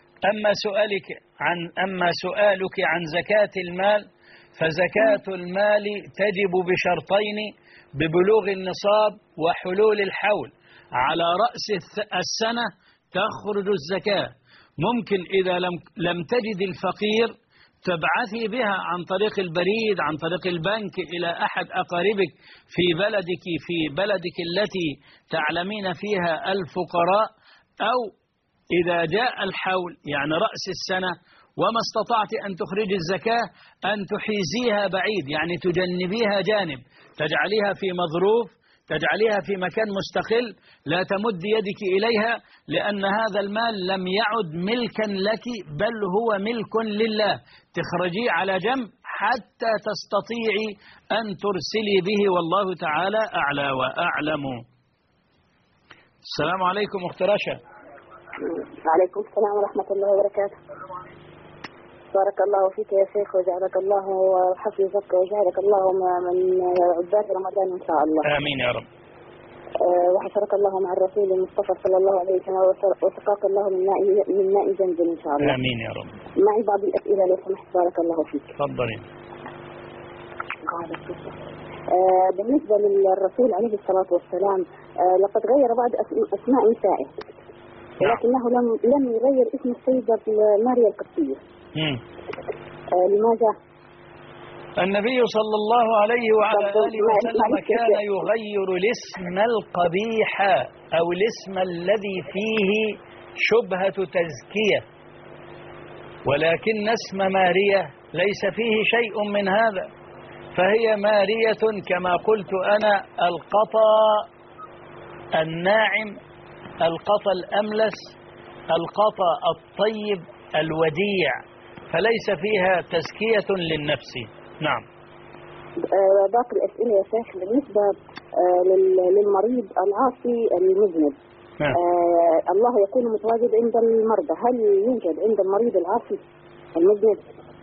أما سؤالك عن زكاة المال، فزكاة المال تجب بشرطين: ببلوغ النصاب وحلول الحول. على رأس السنة تخرج الزكاة. ممكن إذا لم تجد الفقير تبعثي بها عن طريق البريد عن طريق البنك إلى أحد أقاربك في بلدك التي تعلمين فيها الفقراء، أو إذا جاء الحول يعني رأس السنة وما استطعت أن تخرج الزكاة أن تحيزيها بعيد، يعني تجنبيها جانب، تجعليها في مظروف، تجعليها في مكان مستقل، لا تمد يدك إليها، لأن هذا المال لم يعد ملكا لك بل هو ملك لله، تخرجيه على جنب حتى تستطيعي أن ترسلي به، والله تعالى أعلى وأعلم. السلام عليكم أخت رشا. وعليكم السلام ورحمة الله وبركاته. بارك الله فيك يا شيخ، وجعلك الله وحفظك، وجعلك الله من عباد رمضان إن شاء الله. آمين يا رب. وحشرك الله مع الرسول المصطفى صلى الله عليه وسلم، وسقاك الله من ماء زمزم إن شاء الله. آمين يا رب. معي بعض الأسئلة لو سمحت. بارك الله فيك. تفضلي. بالنسبة للرسول عليه الصلاة والسلام لقد غير بعض أسماء نسائه، ولكنه لم يغير اسم السيدة ماريا القبطية. لماذا؟ النبي صلى الله عليه وعلى آله وسلم كان يغير الاسم القبيح أو الاسم الذي فيه شبهة تزكية، ولكن اسم ماريا ليس فيه شيء من هذا، فهي مارية كما قلت أنا، القطا الناعم، القطا الأملس، القطا الطيب الوديع، فليس فيها تزكية للنفس. نعم. باقي الأسئلة يا شيخ بالنسبة للمريض العاصي المذنب، الله يكون متواجد عند المرضى، هل يوجد عند المريض العاصي المذنب؟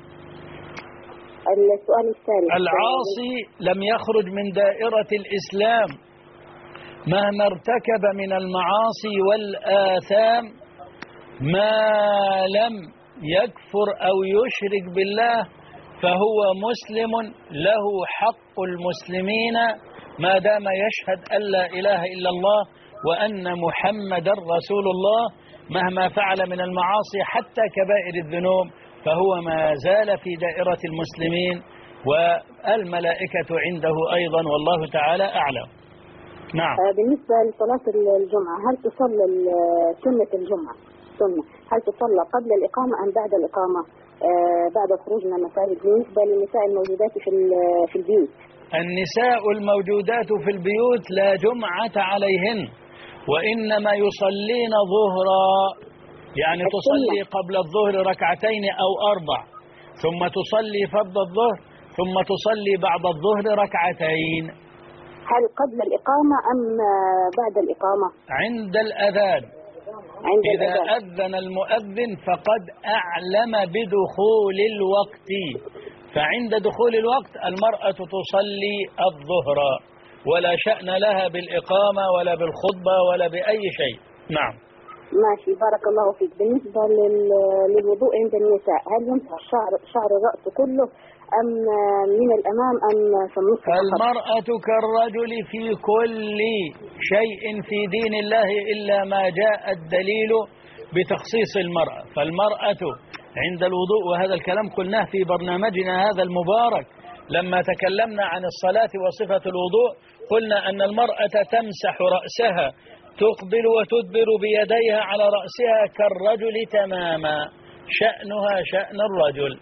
السؤال الثالث، العاصي لم يخرج من دائرة الإسلام مهما ارتكب من المعاصي والآثام، ما لم يكفر أو يشرك بالله فهو مسلم، له حق المسلمين ما دام يشهد أن لا إله إلا الله وأن محمدا رسول الله، مهما فعل من المعاصي حتى كبائر الذنوب فهو ما زال في دائرة المسلمين، والملائكة عنده أيضا، والله تعالى أعلم. نعم. بالنسبة لصلاة الجمعة، هل تصلى سنة الجمعة هل تصلى قبل الإقامة أم بعد الإقامة بعد الخروج من المساجد؟ بالنسبة للنساء الموجودات في البيوت، النساء الموجودات في البيوت لا جمعة عليهن، وإنما يصلين ظهرا، يعني تصلي قبل الظهر ركعتين أو 4، ثم تصلي فرض الظهر، ثم تصلي بعد الظهر ركعتين. هل قبل الإقامة أم بعد الإقامة؟ عند الأذان. إذا أذن المؤذن فقد أعلم بدخول الوقت، فعند دخول الوقت المرأة تصلي الظهر، ولا شأن لها بالإقامة ولا بالخطبة ولا بأي شيء. نعم. ماشي، بارك الله فيك. بالنسبة للوضوء عند النساء، هل يمسح شعر الرأس كله أم من الأمام أم في النص؟ المرأة كالرجل في كل شيء في دين الله إلا ما جاء الدليل بتخصيص المرأة، فالمرأة عند الوضوء، وهذا الكلام قلناه في برنامجنا هذا المبارك لما تكلمنا عن الصلاة وصفة الوضوء، قلنا أن المرأة تمسح رأسها، تقبل وتدبر بيديها على رأسها كالرجل تماما، شأنها شأن الرجل.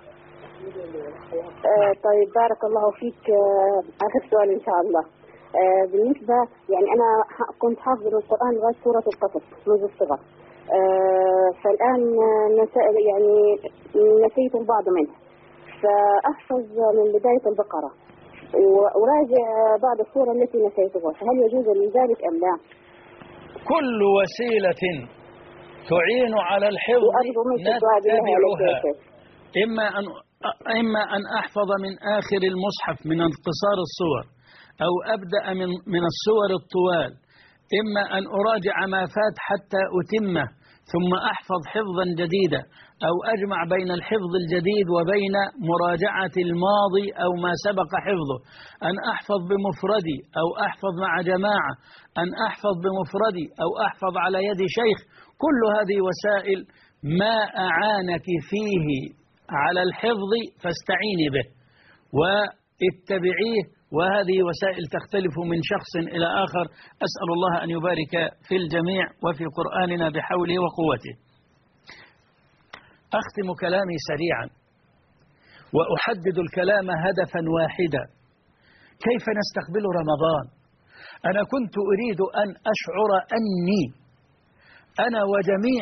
طيب بارك الله فيك. آخر سؤال إن شاء الله. بالنسبة يعني أنا كنت حافظ القرآن لغاية سورة القصص منذ الصغر، فالآن يعني نسيت البعض منه، فأحفظ من بداية البقرة وأراجع بعض السورة التي نسيتها، فهل يجوز لذلك أم لا؟ كل وسيلة تعين على الحفظ نتبعها، إما أن أحفظ من آخر المصحف من انقصار الصور، أو أبدأ من الصور الطوال، إما أن أراجع ما فات حتى أتمه ثم أحفظ حفظا جديدا، أو أجمع بين الحفظ الجديد وبين مراجعة الماضي أو ما سبق حفظه، أن أحفظ بمفردي أو أحفظ مع جماعة، أن أحفظ بمفردي أو أحفظ على يد شيخ، كل هذه وسائل ما أعانك فيه على الحفظ فاستعيني به واتبعيه، وهذه وسائل تختلف من شخص إلى آخر. أسأل الله أن يبارك في الجميع وفي قرآننا بحوله وقوته. أختم كلامي سريعا وأحدد الكلام هدفا واحدا: كيف نستقبل رمضان؟ أنا كنت أريد أن أشعر أني أنا وجميع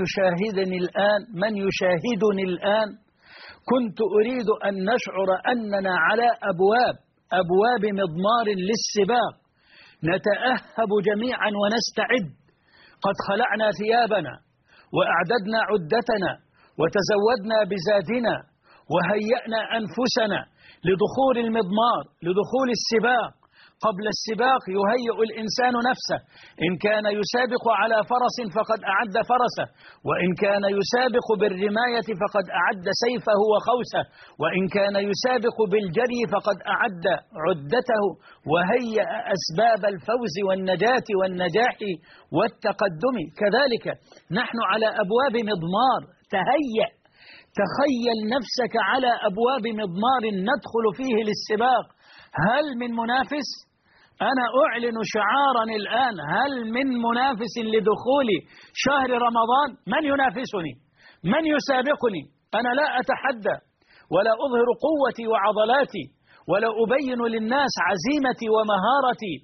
من يشاهدني الآن كنت أريد أن نشعر أننا على أبواب مضمار للسباق، نتأهب جميعا ونستعد. قد خلعنا ثيابنا وأعددنا عدتنا وتزودنا بزادنا وهيأنا أنفسنا لدخول المضمار، لدخول السباق. قبل السباق يهيئ الإنسان نفسه، إن كان يسابق على فرس فقد أعد فرسه، وإن كان يسابق بالرماية فقد أعد سيفه وخوسه، وإن كان يسابق بالجري فقد أعد عدته وهيأ أسباب الفوز والنجاة والنجاح والتقدم. كذلك نحن على أبواب مضمار، تهيأ، تخيل نفسك على أبواب مضمار ندخل فيه للسباق. هل من منافس؟ أنا أعلن شعارا الآن: هل من منافس لدخول شهر رمضان؟ من ينافسني؟ من يسابقني؟ أنا لا أتحدى ولا أظهر قوتي وعضلاتي ولا أبين للناس عزيمتي ومهارتي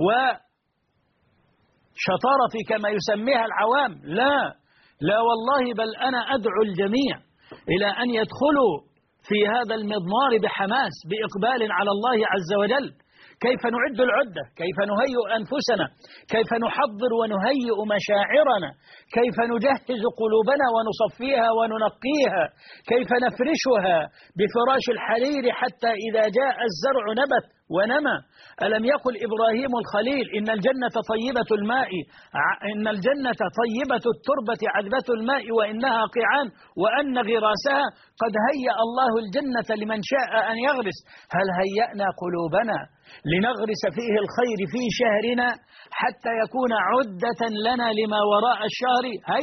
وشطارتي كما يسميها العوام، لا والله، بل أنا أدعو الجميع إلى أن يدخلوا في هذا المضمار بحماس، بإقبال على الله عز وجل. كيف نعد العدة؟ كيف نهيئ أنفسنا؟ كيف نحضر ونهيئ مشاعرنا؟ كيف نجهز قلوبنا ونصفيها وننقيها؟ كيف نفرشها بفراش الحرير حتى إذا جاء الزرع نبت ونمى؟ ألم يقل إبراهيم الخليل: إن الجنة طيبة الماء، إن الجنة طيبة التربة عذبة الماء وإنها قيعان، وأن غراسها قد هيأ الله الجنة لمن شاء أن يغرس. هل هيأنا قلوبنا لنغرس فيه الخير في شهرنا حتى يكون عدة لنا لما وراء الشهر؟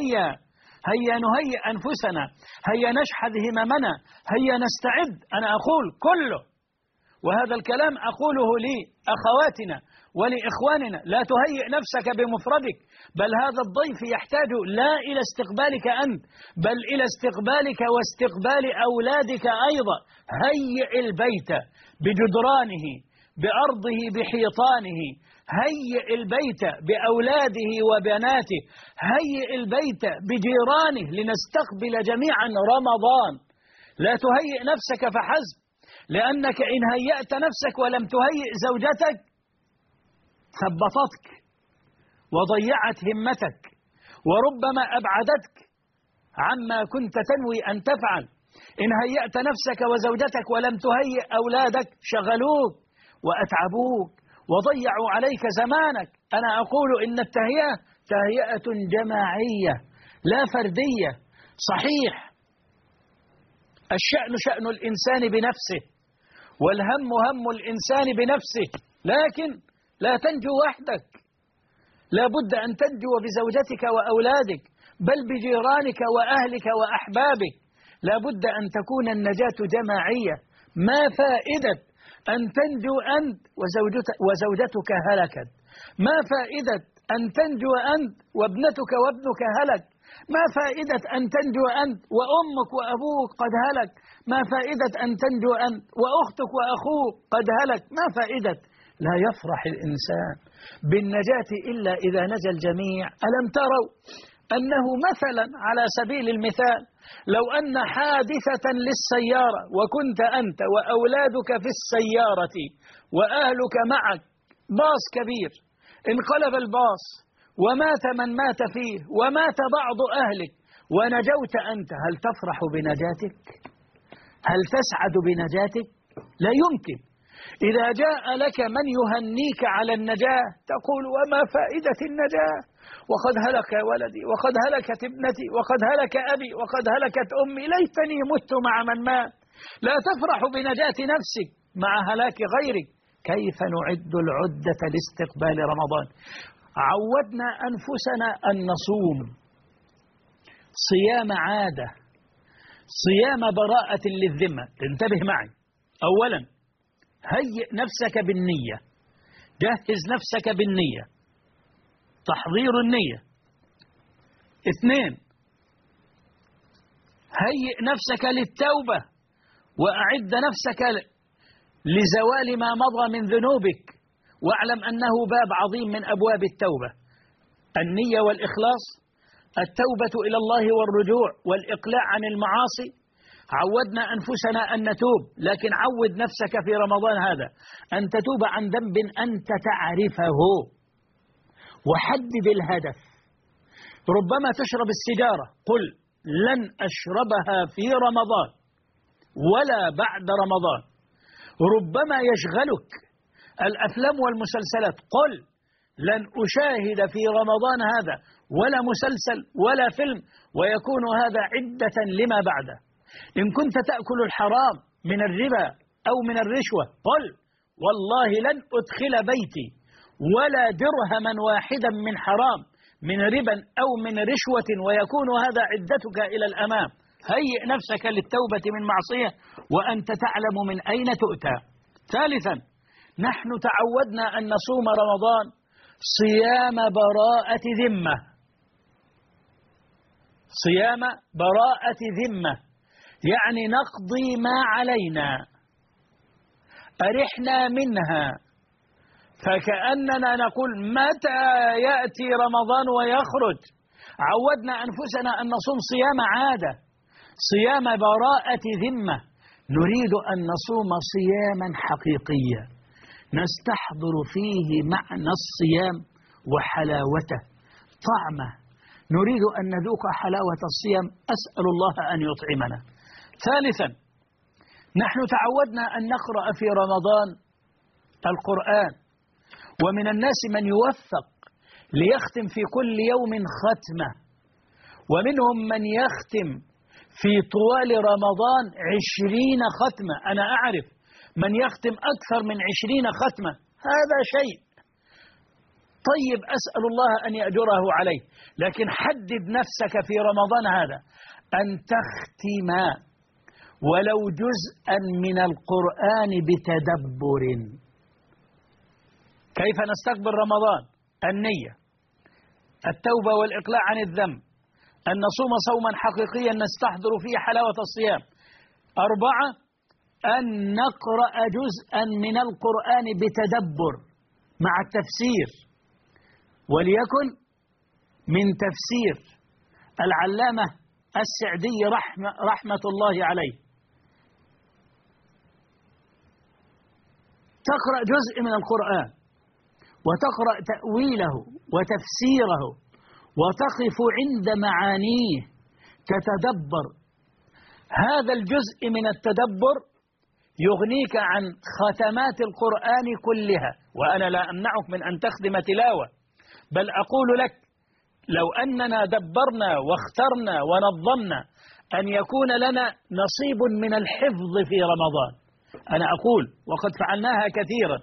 هيا نهيئ أنفسنا، هيا نشحذ هممنا، هيا نستعد. أنا أقول كله، وهذا الكلام أقوله لأخواتنا ولإخواننا: لا تهيئ نفسك بمفردك، بل هذا الضيف يحتاج لا إلى استقبالك أنت، بل إلى استقبالك واستقبال أولادك أيضا. هيئ البيت بجدرانه، بأرضه، بحيطانه، هيئ البيت بأولاده وبناته، هيئ البيت بجيرانه لنستقبل جميعا رمضان. لا تهيئ نفسك فحسب، لأنك إن هيأت نفسك ولم تهيئ زوجتك ثبطتك وضيعت همتك وربما أبعدتك عما كنت تنوي أن تفعل. إن هيأت نفسك وزوجتك ولم تهيئ أولادك شغلوك وأتعبوك وضيعوا عليك زمانك. أنا أقول إن التهيئة تهيئة جماعية لا فردية. صحيح الشأن شأن الإنسان بنفسه، والهم هم الإنسان بنفسه، لكن لا تنجو وحدك، لا بد أن تنجو بزوجتك وأولادك، بل بجيرانك وأهلك وأحبابك. لا بد أن تكون النجاة جماعية. ما فائدة أن تنجو أنت وزوجتك هلكت؟ ما فائدة أن تنجو أنت وابنتك وابنك هلك؟ ما فائدة أن تنجو أنت وأمك وأبوك قد هلك؟ ما فائدة أن تنجو أنت وأختك وأخوك قد هلك؟ ما فائدة؟ لا يفرح الإنسان بالنجاة إلا إذا نجا الجميع. ألم تروا أنه مثلا على سبيل المثال لو أن حادثة للسيارة وكنت أنت وأولادك في السيارة وأهلك معك، باص كبير انقلب الباص ومات من مات فيه ومات بعض أهلك ونجوت أنت، هل تفرح بنجاتك؟ هل تسعد بنجاتك؟ لا يمكن. إذا جاء لك من يهنيك على النجاة تقول: وما فائدة النجاة؟ وقد هلك ولدي، وقد هلكت ابنتي، وقد هلك أبي، وقد هلكت أمي، ليتني مت مع من مات. لا تفرح بنجاة نفسك مع هلاك غيرك. كيف نعد العدة لاستقبال رمضان؟ عودنا أنفسنا أن نصوم صيام عادة، صيام براءة للذمة. انتبه معي. أولا هيئ نفسك بالنية، جهز نفسك بالنية، تحضير النية. 2 هيئ نفسك للتوبة وأعد نفسك لزوال ما مضى من ذنوبك، واعلم أنه باب عظيم من أبواب التوبة: النية والإخلاص، التوبة إلى الله والرجوع والإقلاع عن المعاصي. عودنا أنفسنا أن نتوب، لكن عود نفسك في رمضان هذا أن تتوب عن ذنب أنت تعرفه، وحدد الهدف. ربما تشرب السيجارة، قل لن أشربها في رمضان ولا بعد رمضان. ربما يشغلك الأفلام والمسلسلات، قل لن أشاهد في رمضان هذا ولا مسلسل ولا فيلم، ويكون هذا عدة لما بعده. إن كنت تأكل الحرام من الربا أو من الرشوة، قل والله لن أدخل بيتي ولا درهما واحدا من حرام من ربا أو من رشوة، ويكون هذا عدتك إلى الأمام. هيئ نفسك للتوبة من معصية وأنت تعلم من أين تؤتى. ثالثا، نحن تعودنا أن نصوم رمضان صيام براءة ذمة. صيام براءة ذمة يعني نقضي ما علينا، أرحنا منها، فكأننا نقول متى يأتي رمضان ويخرج. عودنا أنفسنا أن نصوم صيام عادة، صيام براءة ذمة. نريد أن نصوم صياما حقيقيا نستحضر فيه معنى الصيام وحلاوته، طعمه. نريد أن نذوق حلاوة الصيام، أسأل الله أن يطعمنا. ثالثا، نحن تعودنا أن نقرأ في رمضان القرآن، ومن الناس من يوفق ليختم في كل يوم ختمة، ومنهم من يختم في طوال رمضان 20 ختمة. أنا أعرف من يختم أكثر من 20 ختمة. هذا شيء طيب، أسأل الله أن يأجره عليه. لكن حدد نفسك في رمضان هذا أن تختم ولو جزءا من القرآن بتدبر. كيف نستقبل رمضان؟ النية، التوبة والإقلاع عن الذنب، أن نصوم صوما حقيقيا نستحضر فيه حلاوة الصيام. 4، أن نقرأ جزءا من القرآن بتدبر مع التفسير، وليكن من تفسير العلامة السعدي رحمة الله عليه. تقرأ جزء من القرآن وتقرأ تأويله وتفسيره وتقف عند معانيه تتدبر. هذا الجزء من التدبر يغنيك عن ختمات القرآن كلها. وأنا لا أمنعك من أن تخدم تلاوة، بل أقول لك لو أننا دبرنا واخترنا ونظمنا أن يكون لنا نصيب من الحفظ في رمضان. أنا أقول وقد فعلناها كثيرا،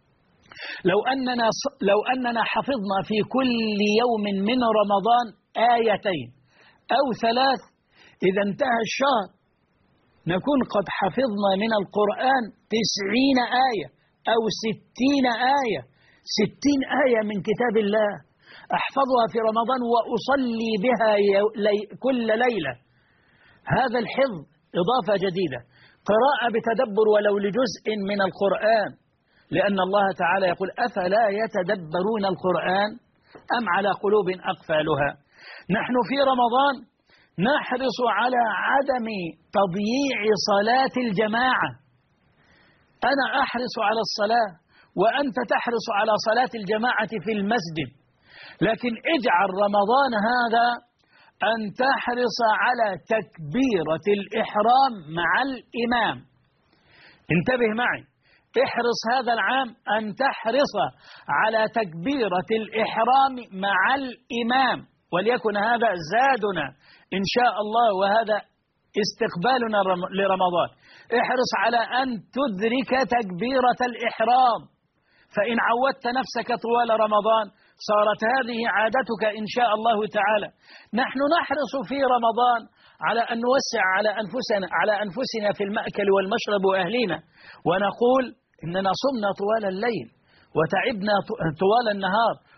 لو أننا حفظنا في كل يوم من رمضان 2 أو 3، إذا انتهى الشهر نكون قد حفظنا من القرآن 90 آية أو 60 آية. 60 آية من كتاب الله أحفظها في رمضان وأصلي بها كل ليلة. هذا الحفظ إضافة جديدة، قراءة بتدبر ولو لجزء من القرآن، لأن الله تعالى يقول أفلا يتدبرون القرآن أم على قلوب أقفالها. نحن في رمضان نحرص على عدم تضييع صلاة الجماعة. أنا أحرص على الصلاة وأنت تحرص على صلاة الجماعة في المسجد، لكن اجعل رمضان هذا أن تحرص على تكبيرة الإحرام مع الإمام. انتبه معي، احرص هذا العام أن تحرص على تكبيرة الإحرام مع الإمام، وليكن هذا زادنا إن شاء الله، وهذا استقبالنا لرمضان. احرص على أن تدرك تكبيرة الإحرام، فإن عودت نفسك طوال رمضان صارت هذه عادتك إن شاء الله تعالى. نحن نحرص في رمضان على أن نوسع على أنفسنا في المأكل والمشرب وأهلنا، ونقول إننا صمنا طوال الليل وتعبنا طوال النهار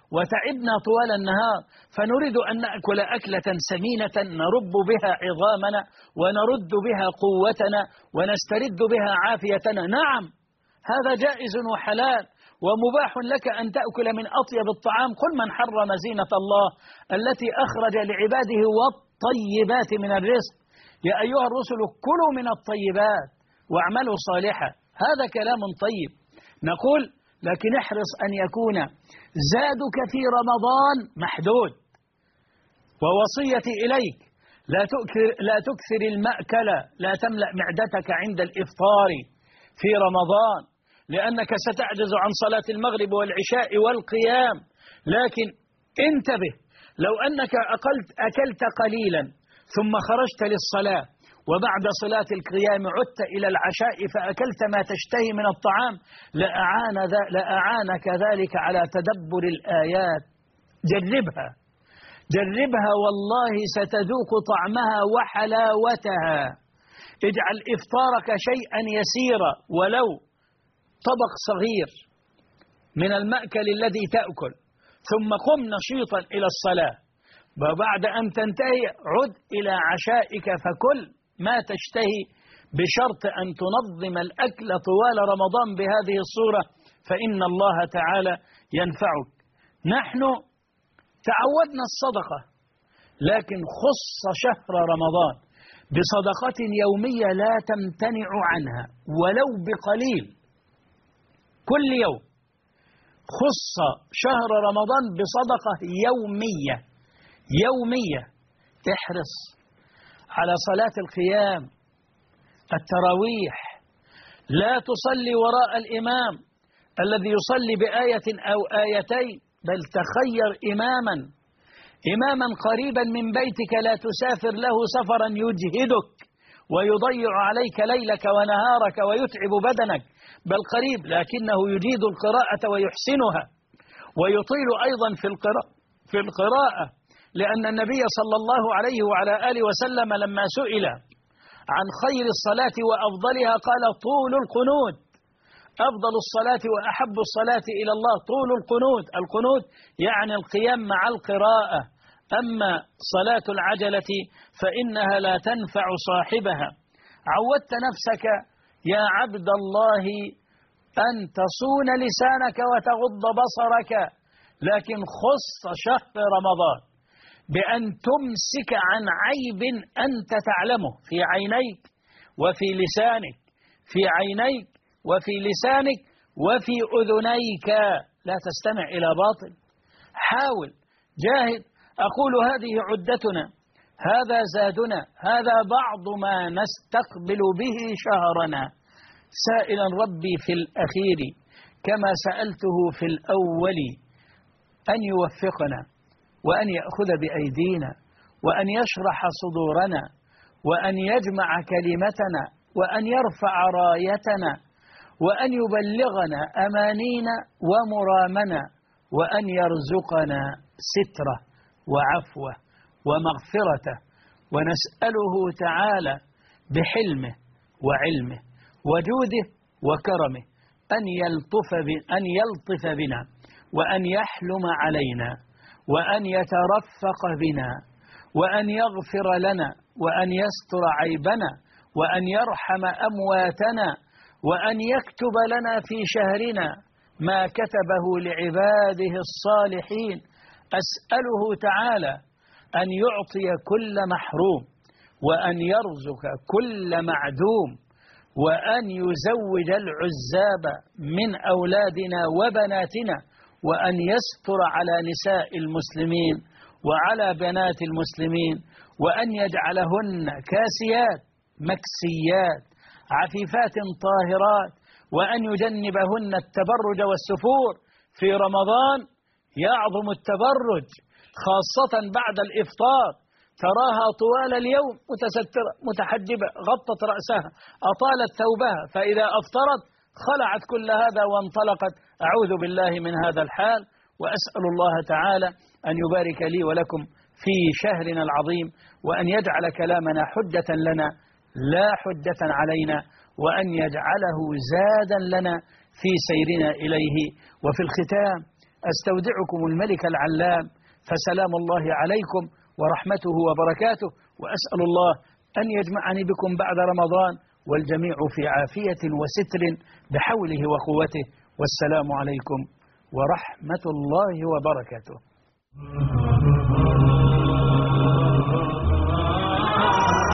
وتعبنا طوال النهار، فنريد أن نأكل أكلة سمينة نرب بها عظامنا ونرد بها قوتنا ونسترد بها عافيتنا. نعم، هذا جائز وحلال ومباح لك أن تأكل من أطيب الطعام. قل من حرم زينة الله التي أخرج لعباده والطيبات من الرزق، يا أيها الرسل كلوا من الطيبات واعملوا صالحا. هذا كلام طيب. نقول لكن احرص أن يكون زادك في رمضان محدود. ووصيتي إليك لا تكثر المأكل، لا تملأ معدتك عند الإفطار في رمضان، لأنك ستعجز عن صلاة المغرب والعشاء والقيام. لكن انتبه، لو أنك أكلت قليلا ثم خرجت للصلاة وبعد صلاة القيام عدت إلى العشاء فأكلت ما تشتهي من الطعام لأعانك ذلك على تدبر الآيات. جربها والله ستذوق طعمها وحلاوتها. اجعل إفطارك شيئا يسيرا، ولو طبق صغير من المأكل الذي تأكل، ثم قم نشيطا إلى الصلاة، وبعد أن تنتهي عد إلى عشائك فكل ما تشتهي، بشرط أن تنظم الأكل طوال رمضان بهذه الصورة، فإن الله تعالى ينفعك. نحن تعودنا الصدقة، لكن خص شهر رمضان بصدقة يومية لا تمتنع عنها ولو بقليل كل يوم. خص شهر رمضان بصدقة يومية. احرص على صلاة القيام، التراويح. لا تصلي وراء الإمام الذي يصلي بآية أو آيتين، بل تخير إماما قريبا من بيتك لا تسافر له سفرا يجهدك ويضيع عليك ليلك ونهارك ويتعب بدنك، بل قريب لكنه يجيد القراءة ويحسنها ويطيل أيضا في القراءة، لأن النبي صلى الله عليه وعلى آله وسلم لما سئل عن خير الصلاة وأفضلها قال طول القنوت. أفضل الصلاة وأحب الصلاة إلى الله طول القنوت يعني القيام مع القراءة. أما صلاة العجلة فإنها لا تنفع صاحبها. عودت نفسك يا عبد الله أن تصون لسانك وتغض بصرك، لكن خص شهر رمضان بأن تمسك عن عيب أنت تعلمه في عينيك وفي لسانك، في عينيك وفي لسانك وفي أذنيك. لا تستمع إلى باطل، حاول، جاهد. أقول هذه عدتنا، هذا زادنا، هذا بعض ما نستقبل به شهرنا، سائلا ربي في الأخير كما سألته في الأول أن يوفقنا وأن يأخذ بأيدينا وأن يشرح صدورنا وأن يجمع كلمتنا وأن يرفع رايتنا وأن يبلغنا أمانينا ومرامنا وأن يرزقنا ستره وعفوه ومغفرته. ونسأله تعالى بحلمه وعلمه وجوده وكرمه أن يلطف بنا وأن يحلم علينا وأن يترفق بنا وأن يغفر لنا وأن يستر عيبنا وأن يرحم أمواتنا وأن يكتب لنا في شهرنا ما كتبه لعباده الصالحين. أسأله تعالى أن يعطي كل محروم وأن يرزق كل معدوم وأن يزوج العزاب من أولادنا وبناتنا وأن يستر على نساء المسلمين وعلى بنات المسلمين وأن يجعلهن كاسيات مكسيات عفيفات طاهرات وأن يجنبهن التبرج والسفور. في رمضان يعظم التبرج خاصة بعد الإفطار، تراها طوال اليوم متسترة متحجبة غطت رأسها أطالت ثوبها، فإذا أفطرت خلعت كل هذا وانطلقت. أعوذ بالله من هذا الحال، وأسأل الله تعالى أن يبارك لي ولكم في شهرنا العظيم وأن يجعل كلامنا حجة لنا لا حجة علينا وأن يجعله زادا لنا في سيرنا إليه. وفي الختام أستودعكم الملك العلام، فسلام الله عليكم ورحمته وبركاته، وأسأل الله أن يجمعني بكم بعد رمضان والجميع في عافية وستر بحوله وقوته، والسلام عليكم ورحمة الله وبركاته.